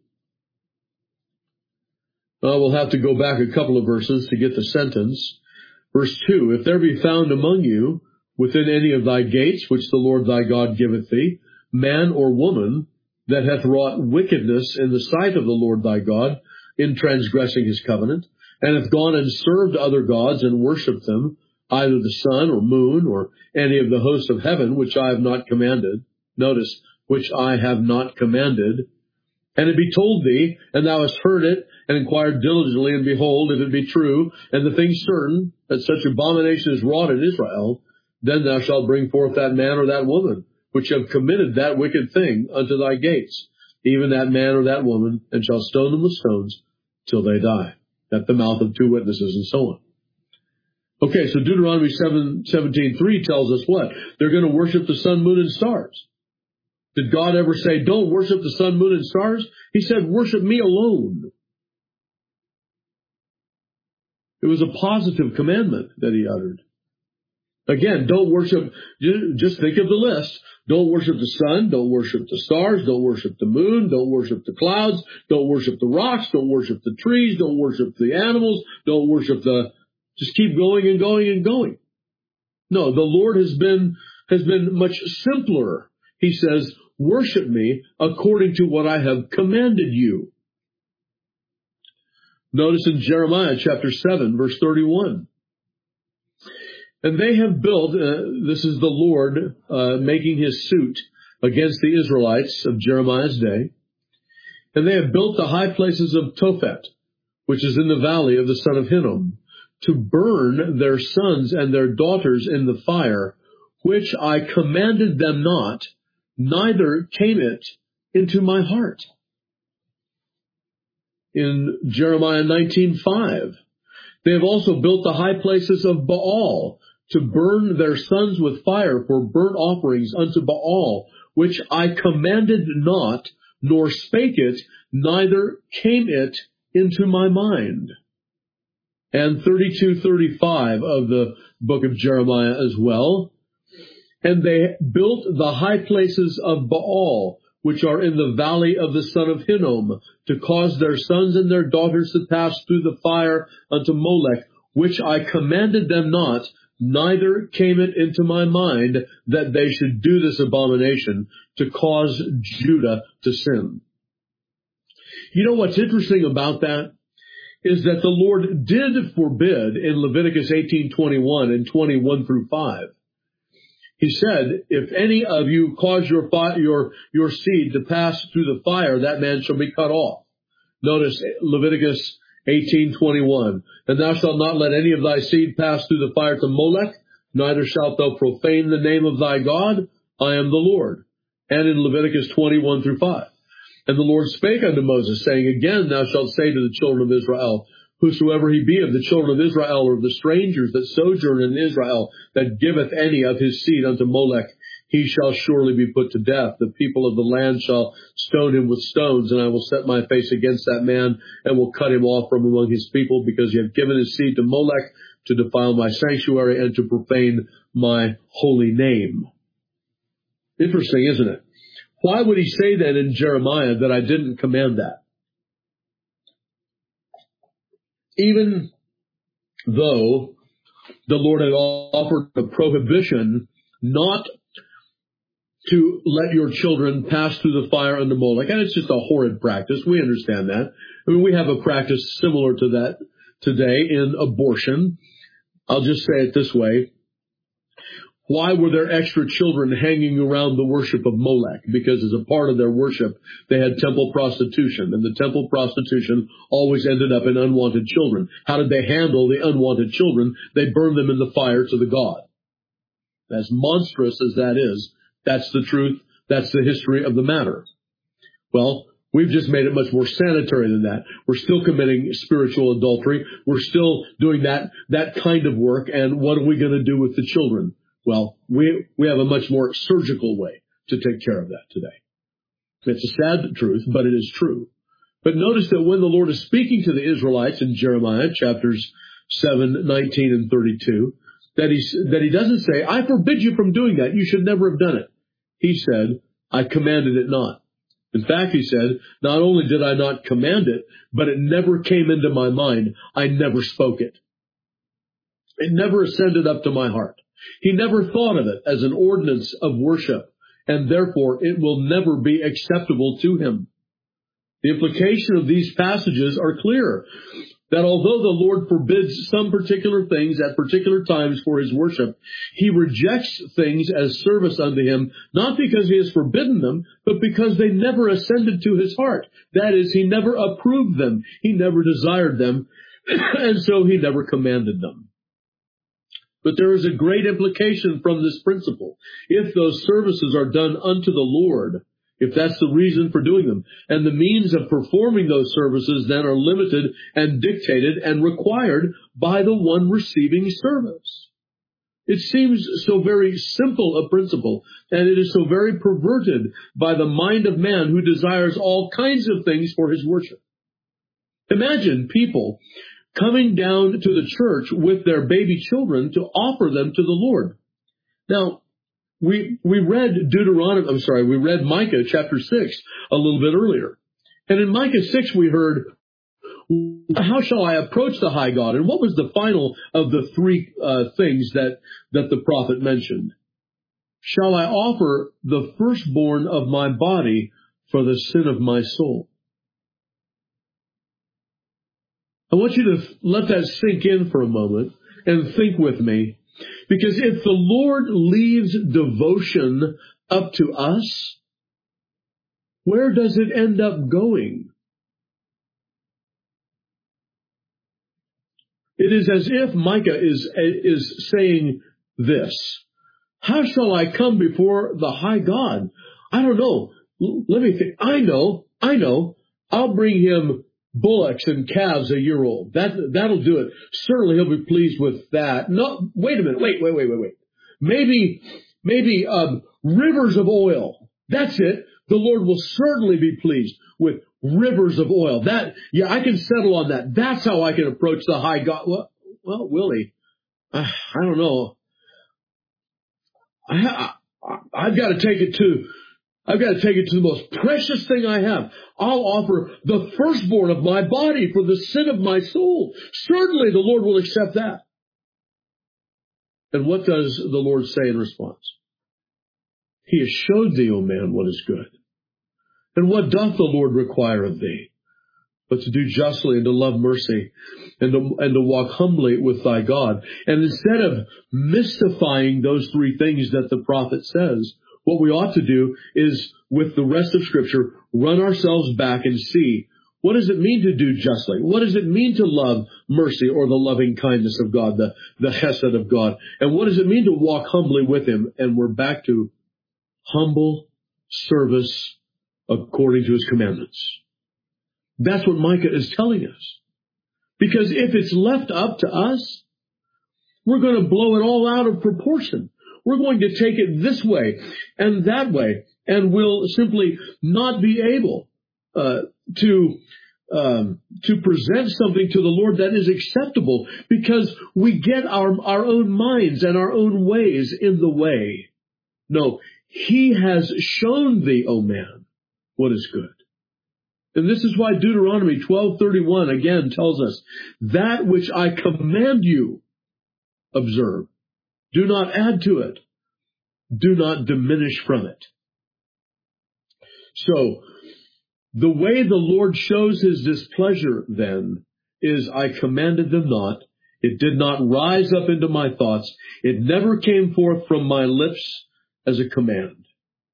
Speaker 1: Well, we'll have to go back a couple of verses to get the sentence. Verse two, if there be found among you within any of thy gates, which the Lord thy God giveth thee, man or woman that hath wrought wickedness in the sight of the Lord thy God in transgressing his covenant, and hath gone and served other gods and worshipped them, either the sun or moon or any of the hosts of heaven, which I have not commanded. Notice, which I have not commanded. And it be told thee, and thou hast heard it, and inquired diligently, and behold, if it be true, and the thing certain, that such abomination is wrought in Israel, then thou shalt bring forth that man or that woman, which have committed that wicked thing unto thy gates, even that man or that woman, and shall stone them with stones till they die, at the mouth of two witnesses, and so on. Okay, so Deuteronomy seven, seventeen three tells us what? They're going to worship the sun, moon, and stars. Did God ever say, don't worship the sun, moon, and stars? He said, worship me alone. It was a positive commandment that he uttered. Again, don't worship, just think of the list. Don't worship the sun, don't worship the stars, don't worship the moon, don't worship the clouds, don't worship the rocks, don't worship the trees, don't worship the animals, don't worship the, just keep going and going and going. No, the Lord has been, has been much simpler. He says, worship me according to what I have commanded you. Notice in Jeremiah chapter seven, verse thirty-one. And they have built, uh, this is the Lord uh, making his suit against the Israelites of Jeremiah's day. And they have built the high places of Tophet, which is in the valley of the son of Hinnom, to burn their sons and their daughters in the fire, which I commanded them not, neither came it into my heart. In Jeremiah nineteen five, they have also built the high places of Baal to burn their sons with fire for burnt offerings unto Baal, which I commanded not, nor spake it, neither came it into my mind. And thirty-two thirty-five of the book of Jeremiah as well. And they built the high places of Baal, which are in the valley of the son of Hinnom, to cause their sons and their daughters to pass through the fire unto Molech, which I commanded them not, neither came it into my mind that they should do this abomination to cause Judah to sin. You know what's interesting about that is that the Lord did forbid in Leviticus eighteen twenty-one and twenty-one through five. He said, if any of you cause your, fi- your, your seed to pass through the fire, that man shall be cut off. Notice Leviticus eighteen twenty-one. And thou shalt not let any of thy seed pass through the fire to Molech, neither shalt thou profane the name of thy God. I am the Lord. And in Leviticus twenty-one through five. And the Lord spake unto Moses, saying, again thou shalt say to the children of Israel, whosoever he be of the children of Israel or of the strangers that sojourn in Israel, that giveth any of his seed unto Molech, he shall surely be put to death. The people of the land shall stone him with stones, and I will set my face against that man, and will cut him off from among his people, because he hath given his seed to Molech, to defile my sanctuary, and to profane my holy name. Interesting, isn't it? Why would he say that in Jeremiah that I didn't command that? Even though the Lord had offered a prohibition not to let your children pass through the fire unto Molech, and it's just a horrid practice. We understand that. I mean, we have a practice similar to that today in abortion. I'll just say it this way. Why were there extra children hanging around the worship of Molech? Because as a part of their worship, they had temple prostitution, and the temple prostitution always ended up in unwanted children. How did they handle the unwanted children? They burned them in the fire to the god. As monstrous as that is, that's the truth. That's the history of the matter. Well, we've just made it much more sanitary than that. We're still committing spiritual adultery. We're still doing that, that kind of work, and what are we going to do with the children? Well, we, we have a much more surgical way to take care of that today. It's a sad truth, but it is true. But notice that when the Lord is speaking to the Israelites in Jeremiah chapters seven, nineteen, and thirty-two, that he, that he doesn't say, I forbid you from doing that. You should never have done it. He said, I commanded it not. In fact, he said, not only did I not command it, but it never came into my mind. I never spoke it. It never ascended up to my heart. He never thought of it as an ordinance of worship, and therefore it will never be acceptable to him. The implication of these passages are clear, that although the Lord forbids some particular things at particular times for his worship, he rejects things as service unto him, not because he has forbidden them, but because they never ascended to his heart. That is, he never approved them, he never desired them, and so he never commanded them. But there is a great implication from this principle. If those services are done unto the Lord, if that's the reason for doing them, and the means of performing those services then are limited and dictated and required by the one receiving service. It seems so very simple a principle, and it is so very perverted by the mind of man who desires all kinds of things for his worship. Imagine people coming down to the church with their baby children to offer them to the Lord. Now, we we read Deuteronomy, I'm sorry, we read Micah chapter six a little bit earlier. And in Micah six we heard, how shall I approach the high God? And what was the final of the three uh, things that, that the prophet mentioned? Shall I offer the firstborn of my body for the sin of my soul? I want you to let that sink in for a moment and think with me. Because if the Lord leaves devotion up to us, where does it end up going? It is as if Micah is, is saying this. How shall I come before the high God? I don't know. Let me think. I know. I know. I'll bring him bullocks and calves a year old. That, that'll do it. Certainly he'll be pleased with that. No, wait a minute. Wait, wait, wait, wait, wait. Maybe, maybe, um, rivers of oil. That's it. The Lord will certainly be pleased with rivers of oil. That, yeah, I can settle on that. That's how I can approach the high God. Well, well Willie, I, I don't know. I, I, I've got to take it to, I've got to take it to the most precious thing I have. I'll offer the firstborn of my body for the sin of my soul. Certainly the Lord will accept that. And what does the Lord say in response? He has showed thee, O man, what is good. And what doth the Lord require of thee? But to do justly and to love mercy and to, and to walk humbly with thy God. And instead of mystifying those three things that the prophet says, what we ought to do is, with the rest of Scripture, run ourselves back and see, what does it mean to do justly? What does it mean to love mercy or the loving kindness of God, the, the chesed of God? And what does it mean to walk humbly with Him? And we're back to humble service according to His commandments. That's what Micah is telling us. Because if it's left up to us, we're going to blow it all out of proportion. We're going to take it this way and that way, and we'll simply not be able uh, to um, to present something to the Lord that is acceptable, because we get our our own minds and our own ways in the way. No, He has shown thee, O man, what is good. And this is why Deuteronomy twelve thirty-one again tells us, that which I command you, observe. Do not add to it. Do not diminish from it. So, the way the Lord shows His displeasure then is, I commanded them not. It did not rise up into my thoughts. It never came forth from my lips as a command.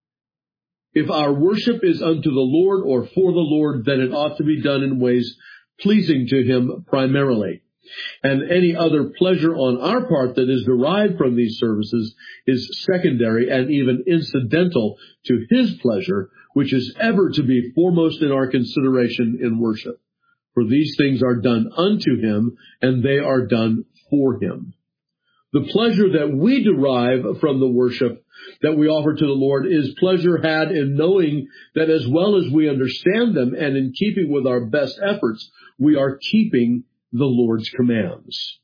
Speaker 1: If our worship is unto the Lord or for the Lord, then it ought to be done in ways pleasing to Him primarily. And any other pleasure on our part that is derived from these services is secondary and even incidental to His pleasure, which is ever to be foremost in our consideration in worship. For these things are done unto Him, and they are done for Him. The pleasure that we derive from the worship that we offer to the Lord is pleasure had in knowing that as well as we understand them and in keeping with our best efforts, we are keeping the Lord's commands.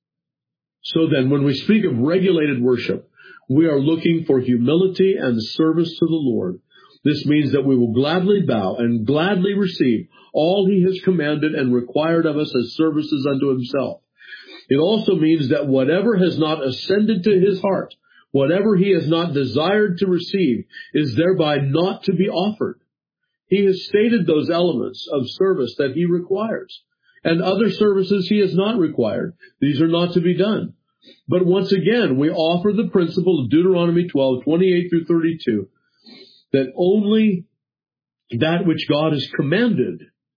Speaker 1: So then, when we speak of regulated worship, we are looking for humility and service to the Lord. This means that we will gladly bow and gladly receive all He has commanded and required of us as services unto Himself. It also means that whatever has not ascended to His heart, whatever He has not desired to receive, is thereby not to be offered. He has stated those elements of service that He requires. And other services He has not required. These are not to be done. But once again, we offer the principle of Deuteronomy twelve, twenty-eight through thirty-two, that only that which God has commanded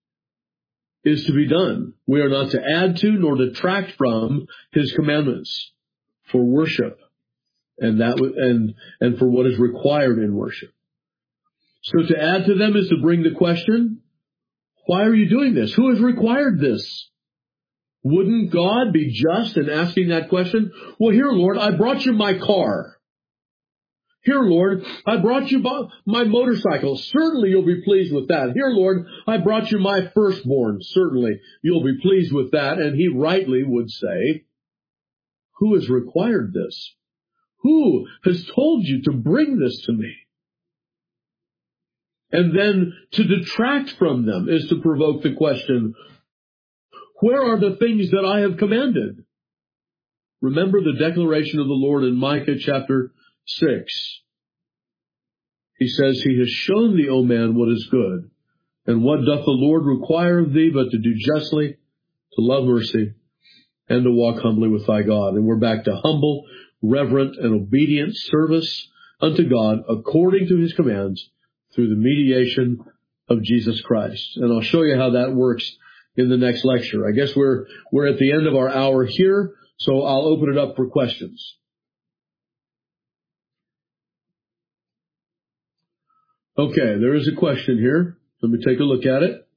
Speaker 1: is to be done. We are not to add to nor detract from His commandments for worship and that and and for what is required in worship. So to add to them is to bring the question, why are you doing this? Who has required this? Wouldn't God be just in asking that question? Well, here, Lord, I brought you my car. Here, Lord, I brought you my motorcycle. Certainly you'll be pleased with that. Here, Lord, I brought you my firstborn. Certainly you'll be pleased with that. And He rightly would say, who has required this? Who has told you to bring this to me? And then to detract from them is to provoke the question, where are the things that I have commanded? Remember the declaration of the Lord in Micah chapter six. He says, He has shown thee, O man, what is good. And what doth the Lord require of thee but to do justly, to love mercy, and to walk humbly with thy God. And we're back to humble, reverent, and obedient service unto God according to His commands, through the mediation of Jesus Christ. And I'll show you how that works in the next lecture. I guess we're we're at the end of our hour here, so I'll open it up for questions. Okay, there is a question here. Let me take a look at it.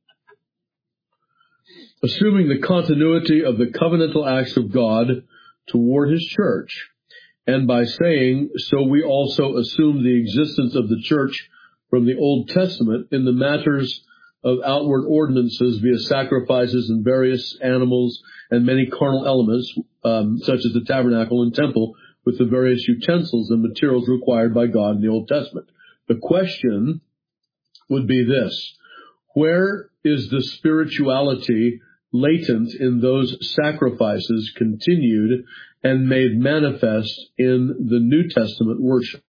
Speaker 1: Assuming the continuity of the covenantal acts of God toward His church, and by saying, so we also assume the existence of the church from the Old Testament in the matters of outward ordinances via sacrifices and various animals and many carnal elements, um, such as the tabernacle and temple, with the various utensils and materials required by God in the Old Testament. The question would be this: where is the spirituality latent in those sacrifices continued and made manifest in the New Testament worship?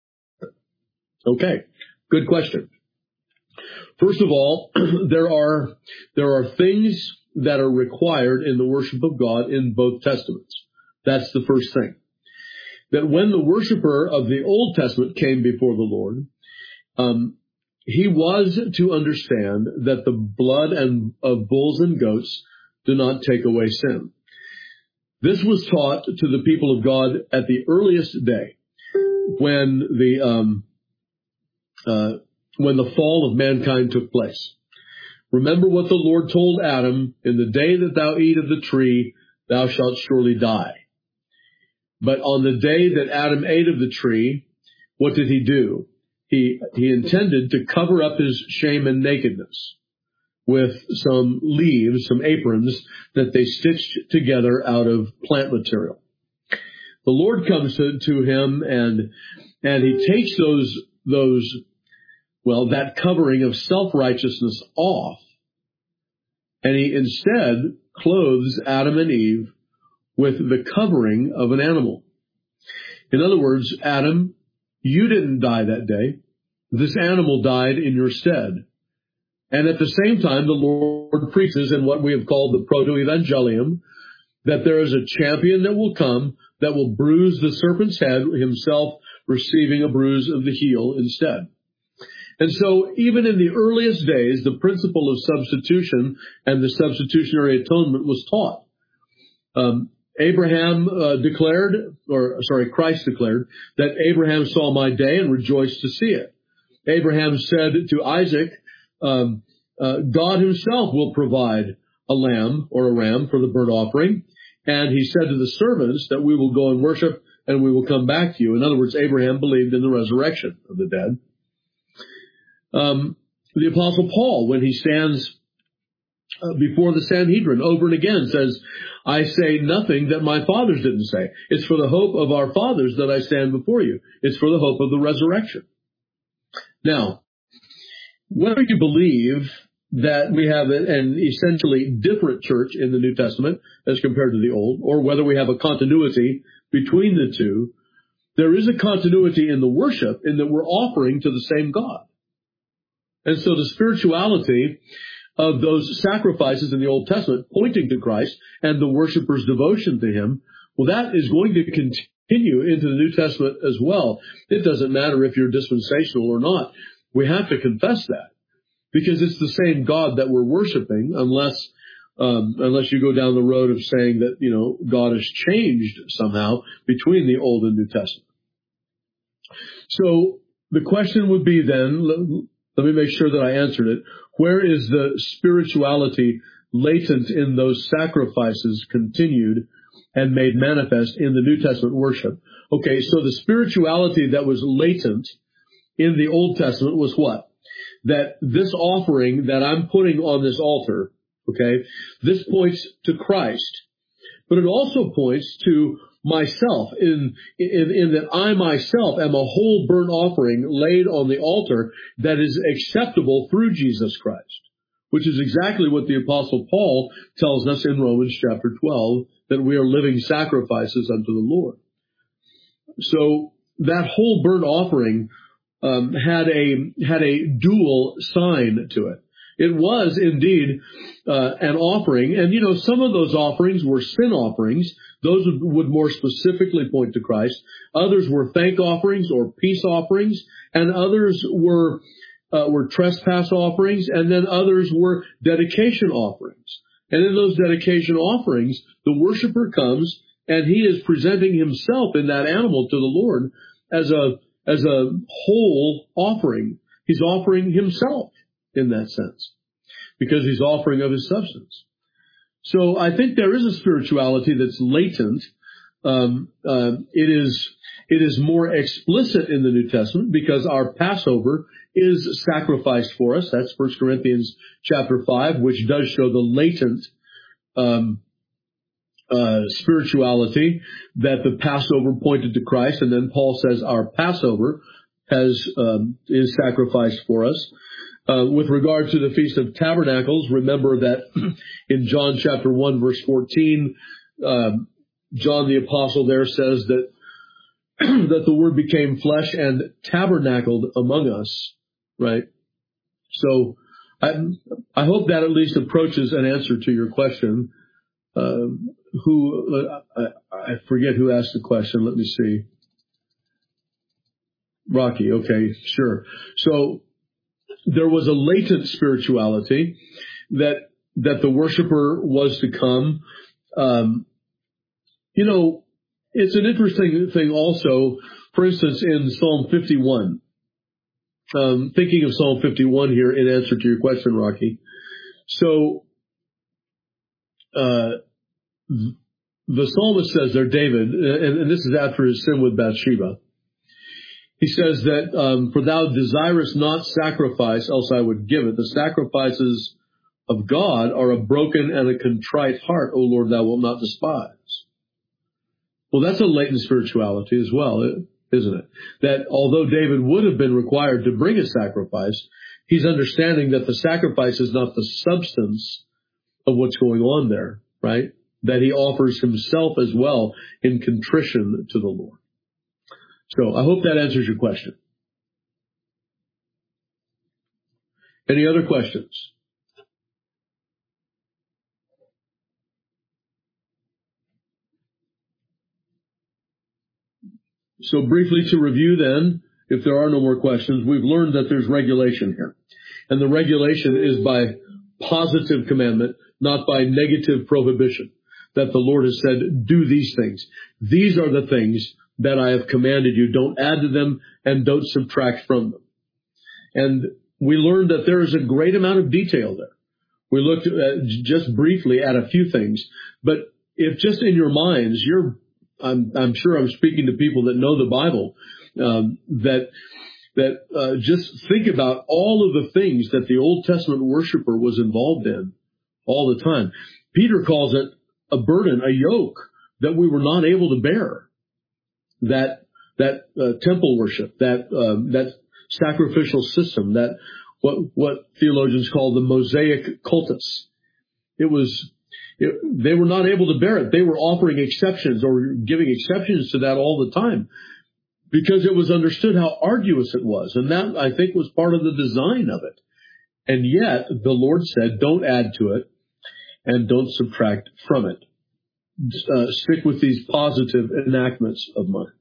Speaker 1: Okay, good question. First of all, there are there are things that are required in the worship of God in both Testaments. That's the first thing. That when the worshiper of the Old Testament came before the Lord, um, he was to understand that the blood and of bulls and goats do not take away sin. This was taught to the people of God at the earliest day, when the um, uh, when the fall of mankind took place. Remember what the Lord told Adam: in the day that thou eat of the tree, thou shalt surely die. But on the day that Adam ate of the tree, what did he do? He, he intended to cover up his shame and nakedness with some leaves, some aprons that they stitched together out of plant material. The Lord comes to, to him and, and he takes those, those, well, that covering of self-righteousness off, and he instead clothes Adam and Eve with the covering of an animal. In other words, Adam, you didn't die that day. This animal died in your stead. And at the same time, the Lord preaches in what we have called the proto-evangelium that there is a champion that will come that will bruise the serpent's head, himself receiving a bruise of the heel instead. And so even in the earliest days, the principle of substitution and the substitutionary atonement was taught. Um, Abraham uh, declared, or sorry, Christ declared, that Abraham saw my day and rejoiced to see it. Abraham said to Isaac, um, uh, God himself will provide a lamb or a ram for the burnt offering. And he said to the servants that we will go and worship and we will come back to you. In other words, Abraham believed in the resurrection of the dead. Um, the Apostle Paul, when he stands uh, before the Sanhedrin over and again, says, I say nothing that my fathers didn't say. It's for the hope of our fathers that I stand before you. It's for the hope of the resurrection. Now, whether you believe that we have an essentially different church in the New Testament as compared to the Old, or whether we have a continuity between the two, there is a continuity in the worship in that we're offering to the same God. And so the spirituality of those sacrifices in the Old Testament pointing to Christ and the worshiper's devotion to him, well, that is going to continue into the New Testament as well. It doesn't matter if you're dispensational or not. We have to confess that because it's the same God that we're worshiping, unless um, unless you go down the road of saying that, you know, God has changed somehow between the Old and New Testament. So the question would be then, let me make sure that I answered it. Where is the spirituality latent in those sacrifices continued and made manifest in the New Testament worship? Okay, so the spirituality that was latent in the Old Testament was what? That this offering that I'm putting on this altar, okay, this points to Christ, but it also points to myself in, in, in that I myself am a whole burnt offering laid on the altar that is acceptable through Jesus Christ, which is exactly what the Apostle Paul tells us in Romans chapter twelve, that we are living sacrifices unto the Lord. So that whole burnt offering um, had a had a dual sign to it. It was indeed uh, an offering, and you know, some of those offerings were sin offerings. Those would, would more specifically point to Christ. Others were thank offerings or peace offerings, and others were uh, were trespass offerings, and then others were dedication offerings. And in those dedication offerings, the worshiper comes and he is presenting himself in that animal to the Lord as a as a whole offering. He's offering himself in that sense, because he's offering of his substance. So I think there is a spirituality that's latent. Um, uh, it is it is more explicit in the New Testament because our Passover is sacrificed for us. That's First Corinthians chapter five, which does show the latent um, uh, spirituality that the Passover pointed to Christ. And then Paul says our Passover has um, is sacrificed for us. Uh, with regard to the Feast of Tabernacles, remember that in John chapter one, verse fourteen, um, John the Apostle there says that that the Word became flesh and tabernacled among us, right? So I, I hope that at least approaches an answer to your question. Uh, who uh, I, I forget who asked the question. Let me see. Rocky. Okay, sure. So there was a latent spirituality that that the worshiper was to come. Um, you know, it's an interesting thing also, for instance, in Psalm fifty-one. Um, thinking of Psalm fifty-one here in answer to your question, Rocky. So, uh, the psalmist says there, David, and, and this is after his sin with Bathsheba. He says that, um, for thou desirest not sacrifice, else I would give it. The sacrifices of God are a broken and a contrite heart, O Lord, thou wilt not despise. Well, that's a latent spirituality as well, isn't it? That although David would have been required to bring a sacrifice, he's understanding that the sacrifice is not the substance of what's going on there, right? That he offers himself as well in contrition to the Lord. So I hope that answers your question. Any other questions? So briefly to review then, if there are no more questions, we've learned that there's regulation here. And the regulation is by positive commandment, not by negative prohibition. That the Lord has said, do these things. These are the things that I have commanded you. Don't add to them and don't subtract from them. And we learned that there is a great amount of detail there. We looked at, just briefly at a few things, but if just in your minds, you're, I'm, I'm sure I'm speaking to people that know the Bible, um, that that uh, just think about all of the things that the Old Testament worshiper was involved in all the time. Peter calls it a burden, a yoke that we were not able to bear. That that uh, temple worship, that uh, that sacrificial system, that what what theologians call the Mosaic cultus. It was it, they were not able to bear it. They were offering exceptions or giving exceptions to that all the time because it was understood how arduous it was, and that I think was part of the design of it. And yet the Lord said, "Don't add to it, and don't subtract from it." Uh, stick with these positive enactments of mine.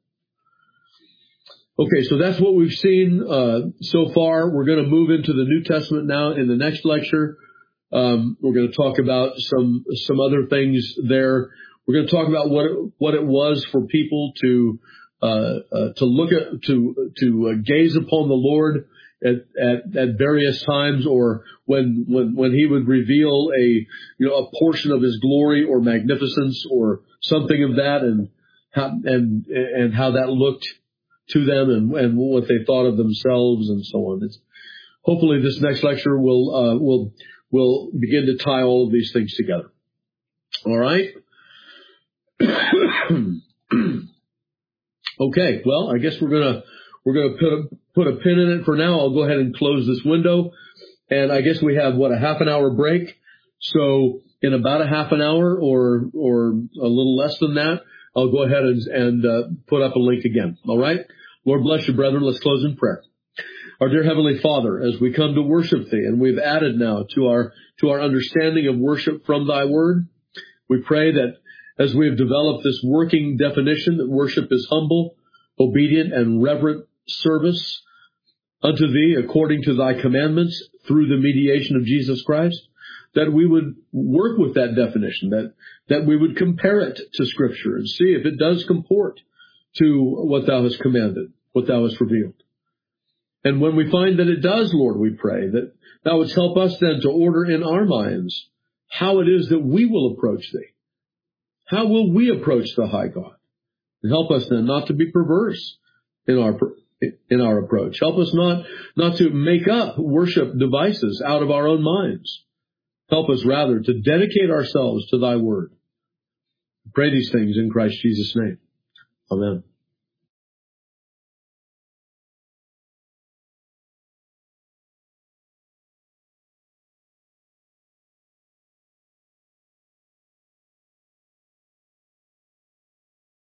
Speaker 1: Okay, so that's what we've seen uh, so far. We're going to move into the New Testament now in the next lecture. Um, we're going to talk about some some other things there. We're going to talk about what it, what it was for people to uh, uh, to look at to to uh, gaze upon the Lord at, at at various times, or when when when He would reveal a you know a portion of His glory or magnificence or something of that, and how and and how that looked to them, and, and what they thought of themselves, and so on. It's, hopefully, this next lecture will uh, will will begin to tie all of these things together. All right. Okay. Well, I guess we're gonna we're gonna put a put a pin in it for now. I'll go ahead and close this window, and I guess we have what a half an hour break. So in about a half an hour, or or a little less than that, I'll go ahead and, and uh, put up a link again. All right. Lord bless you, brethren. Let's close in prayer. Our dear Heavenly Father, as we come to worship Thee, and we've added now to our to our understanding of worship from Thy Word, we pray that as we have developed this working definition that worship is humble, obedient, and reverent service unto Thee according to Thy commandments through the mediation of Jesus Christ, that we would work with that definition, that that we would compare it to Scripture and see if it does comport to what Thou hast commanded, what Thou hast revealed. And when we find that it does, Lord, we pray that Thou wouldst help us then to order in our minds how it is that we will approach Thee. How will we approach the high God? And help us then not to be perverse in our in our approach. Help us not, not to make up worship devices out of our own minds. Help us rather to dedicate ourselves to Thy Word. We pray these things in Christ Jesus' name. Amen.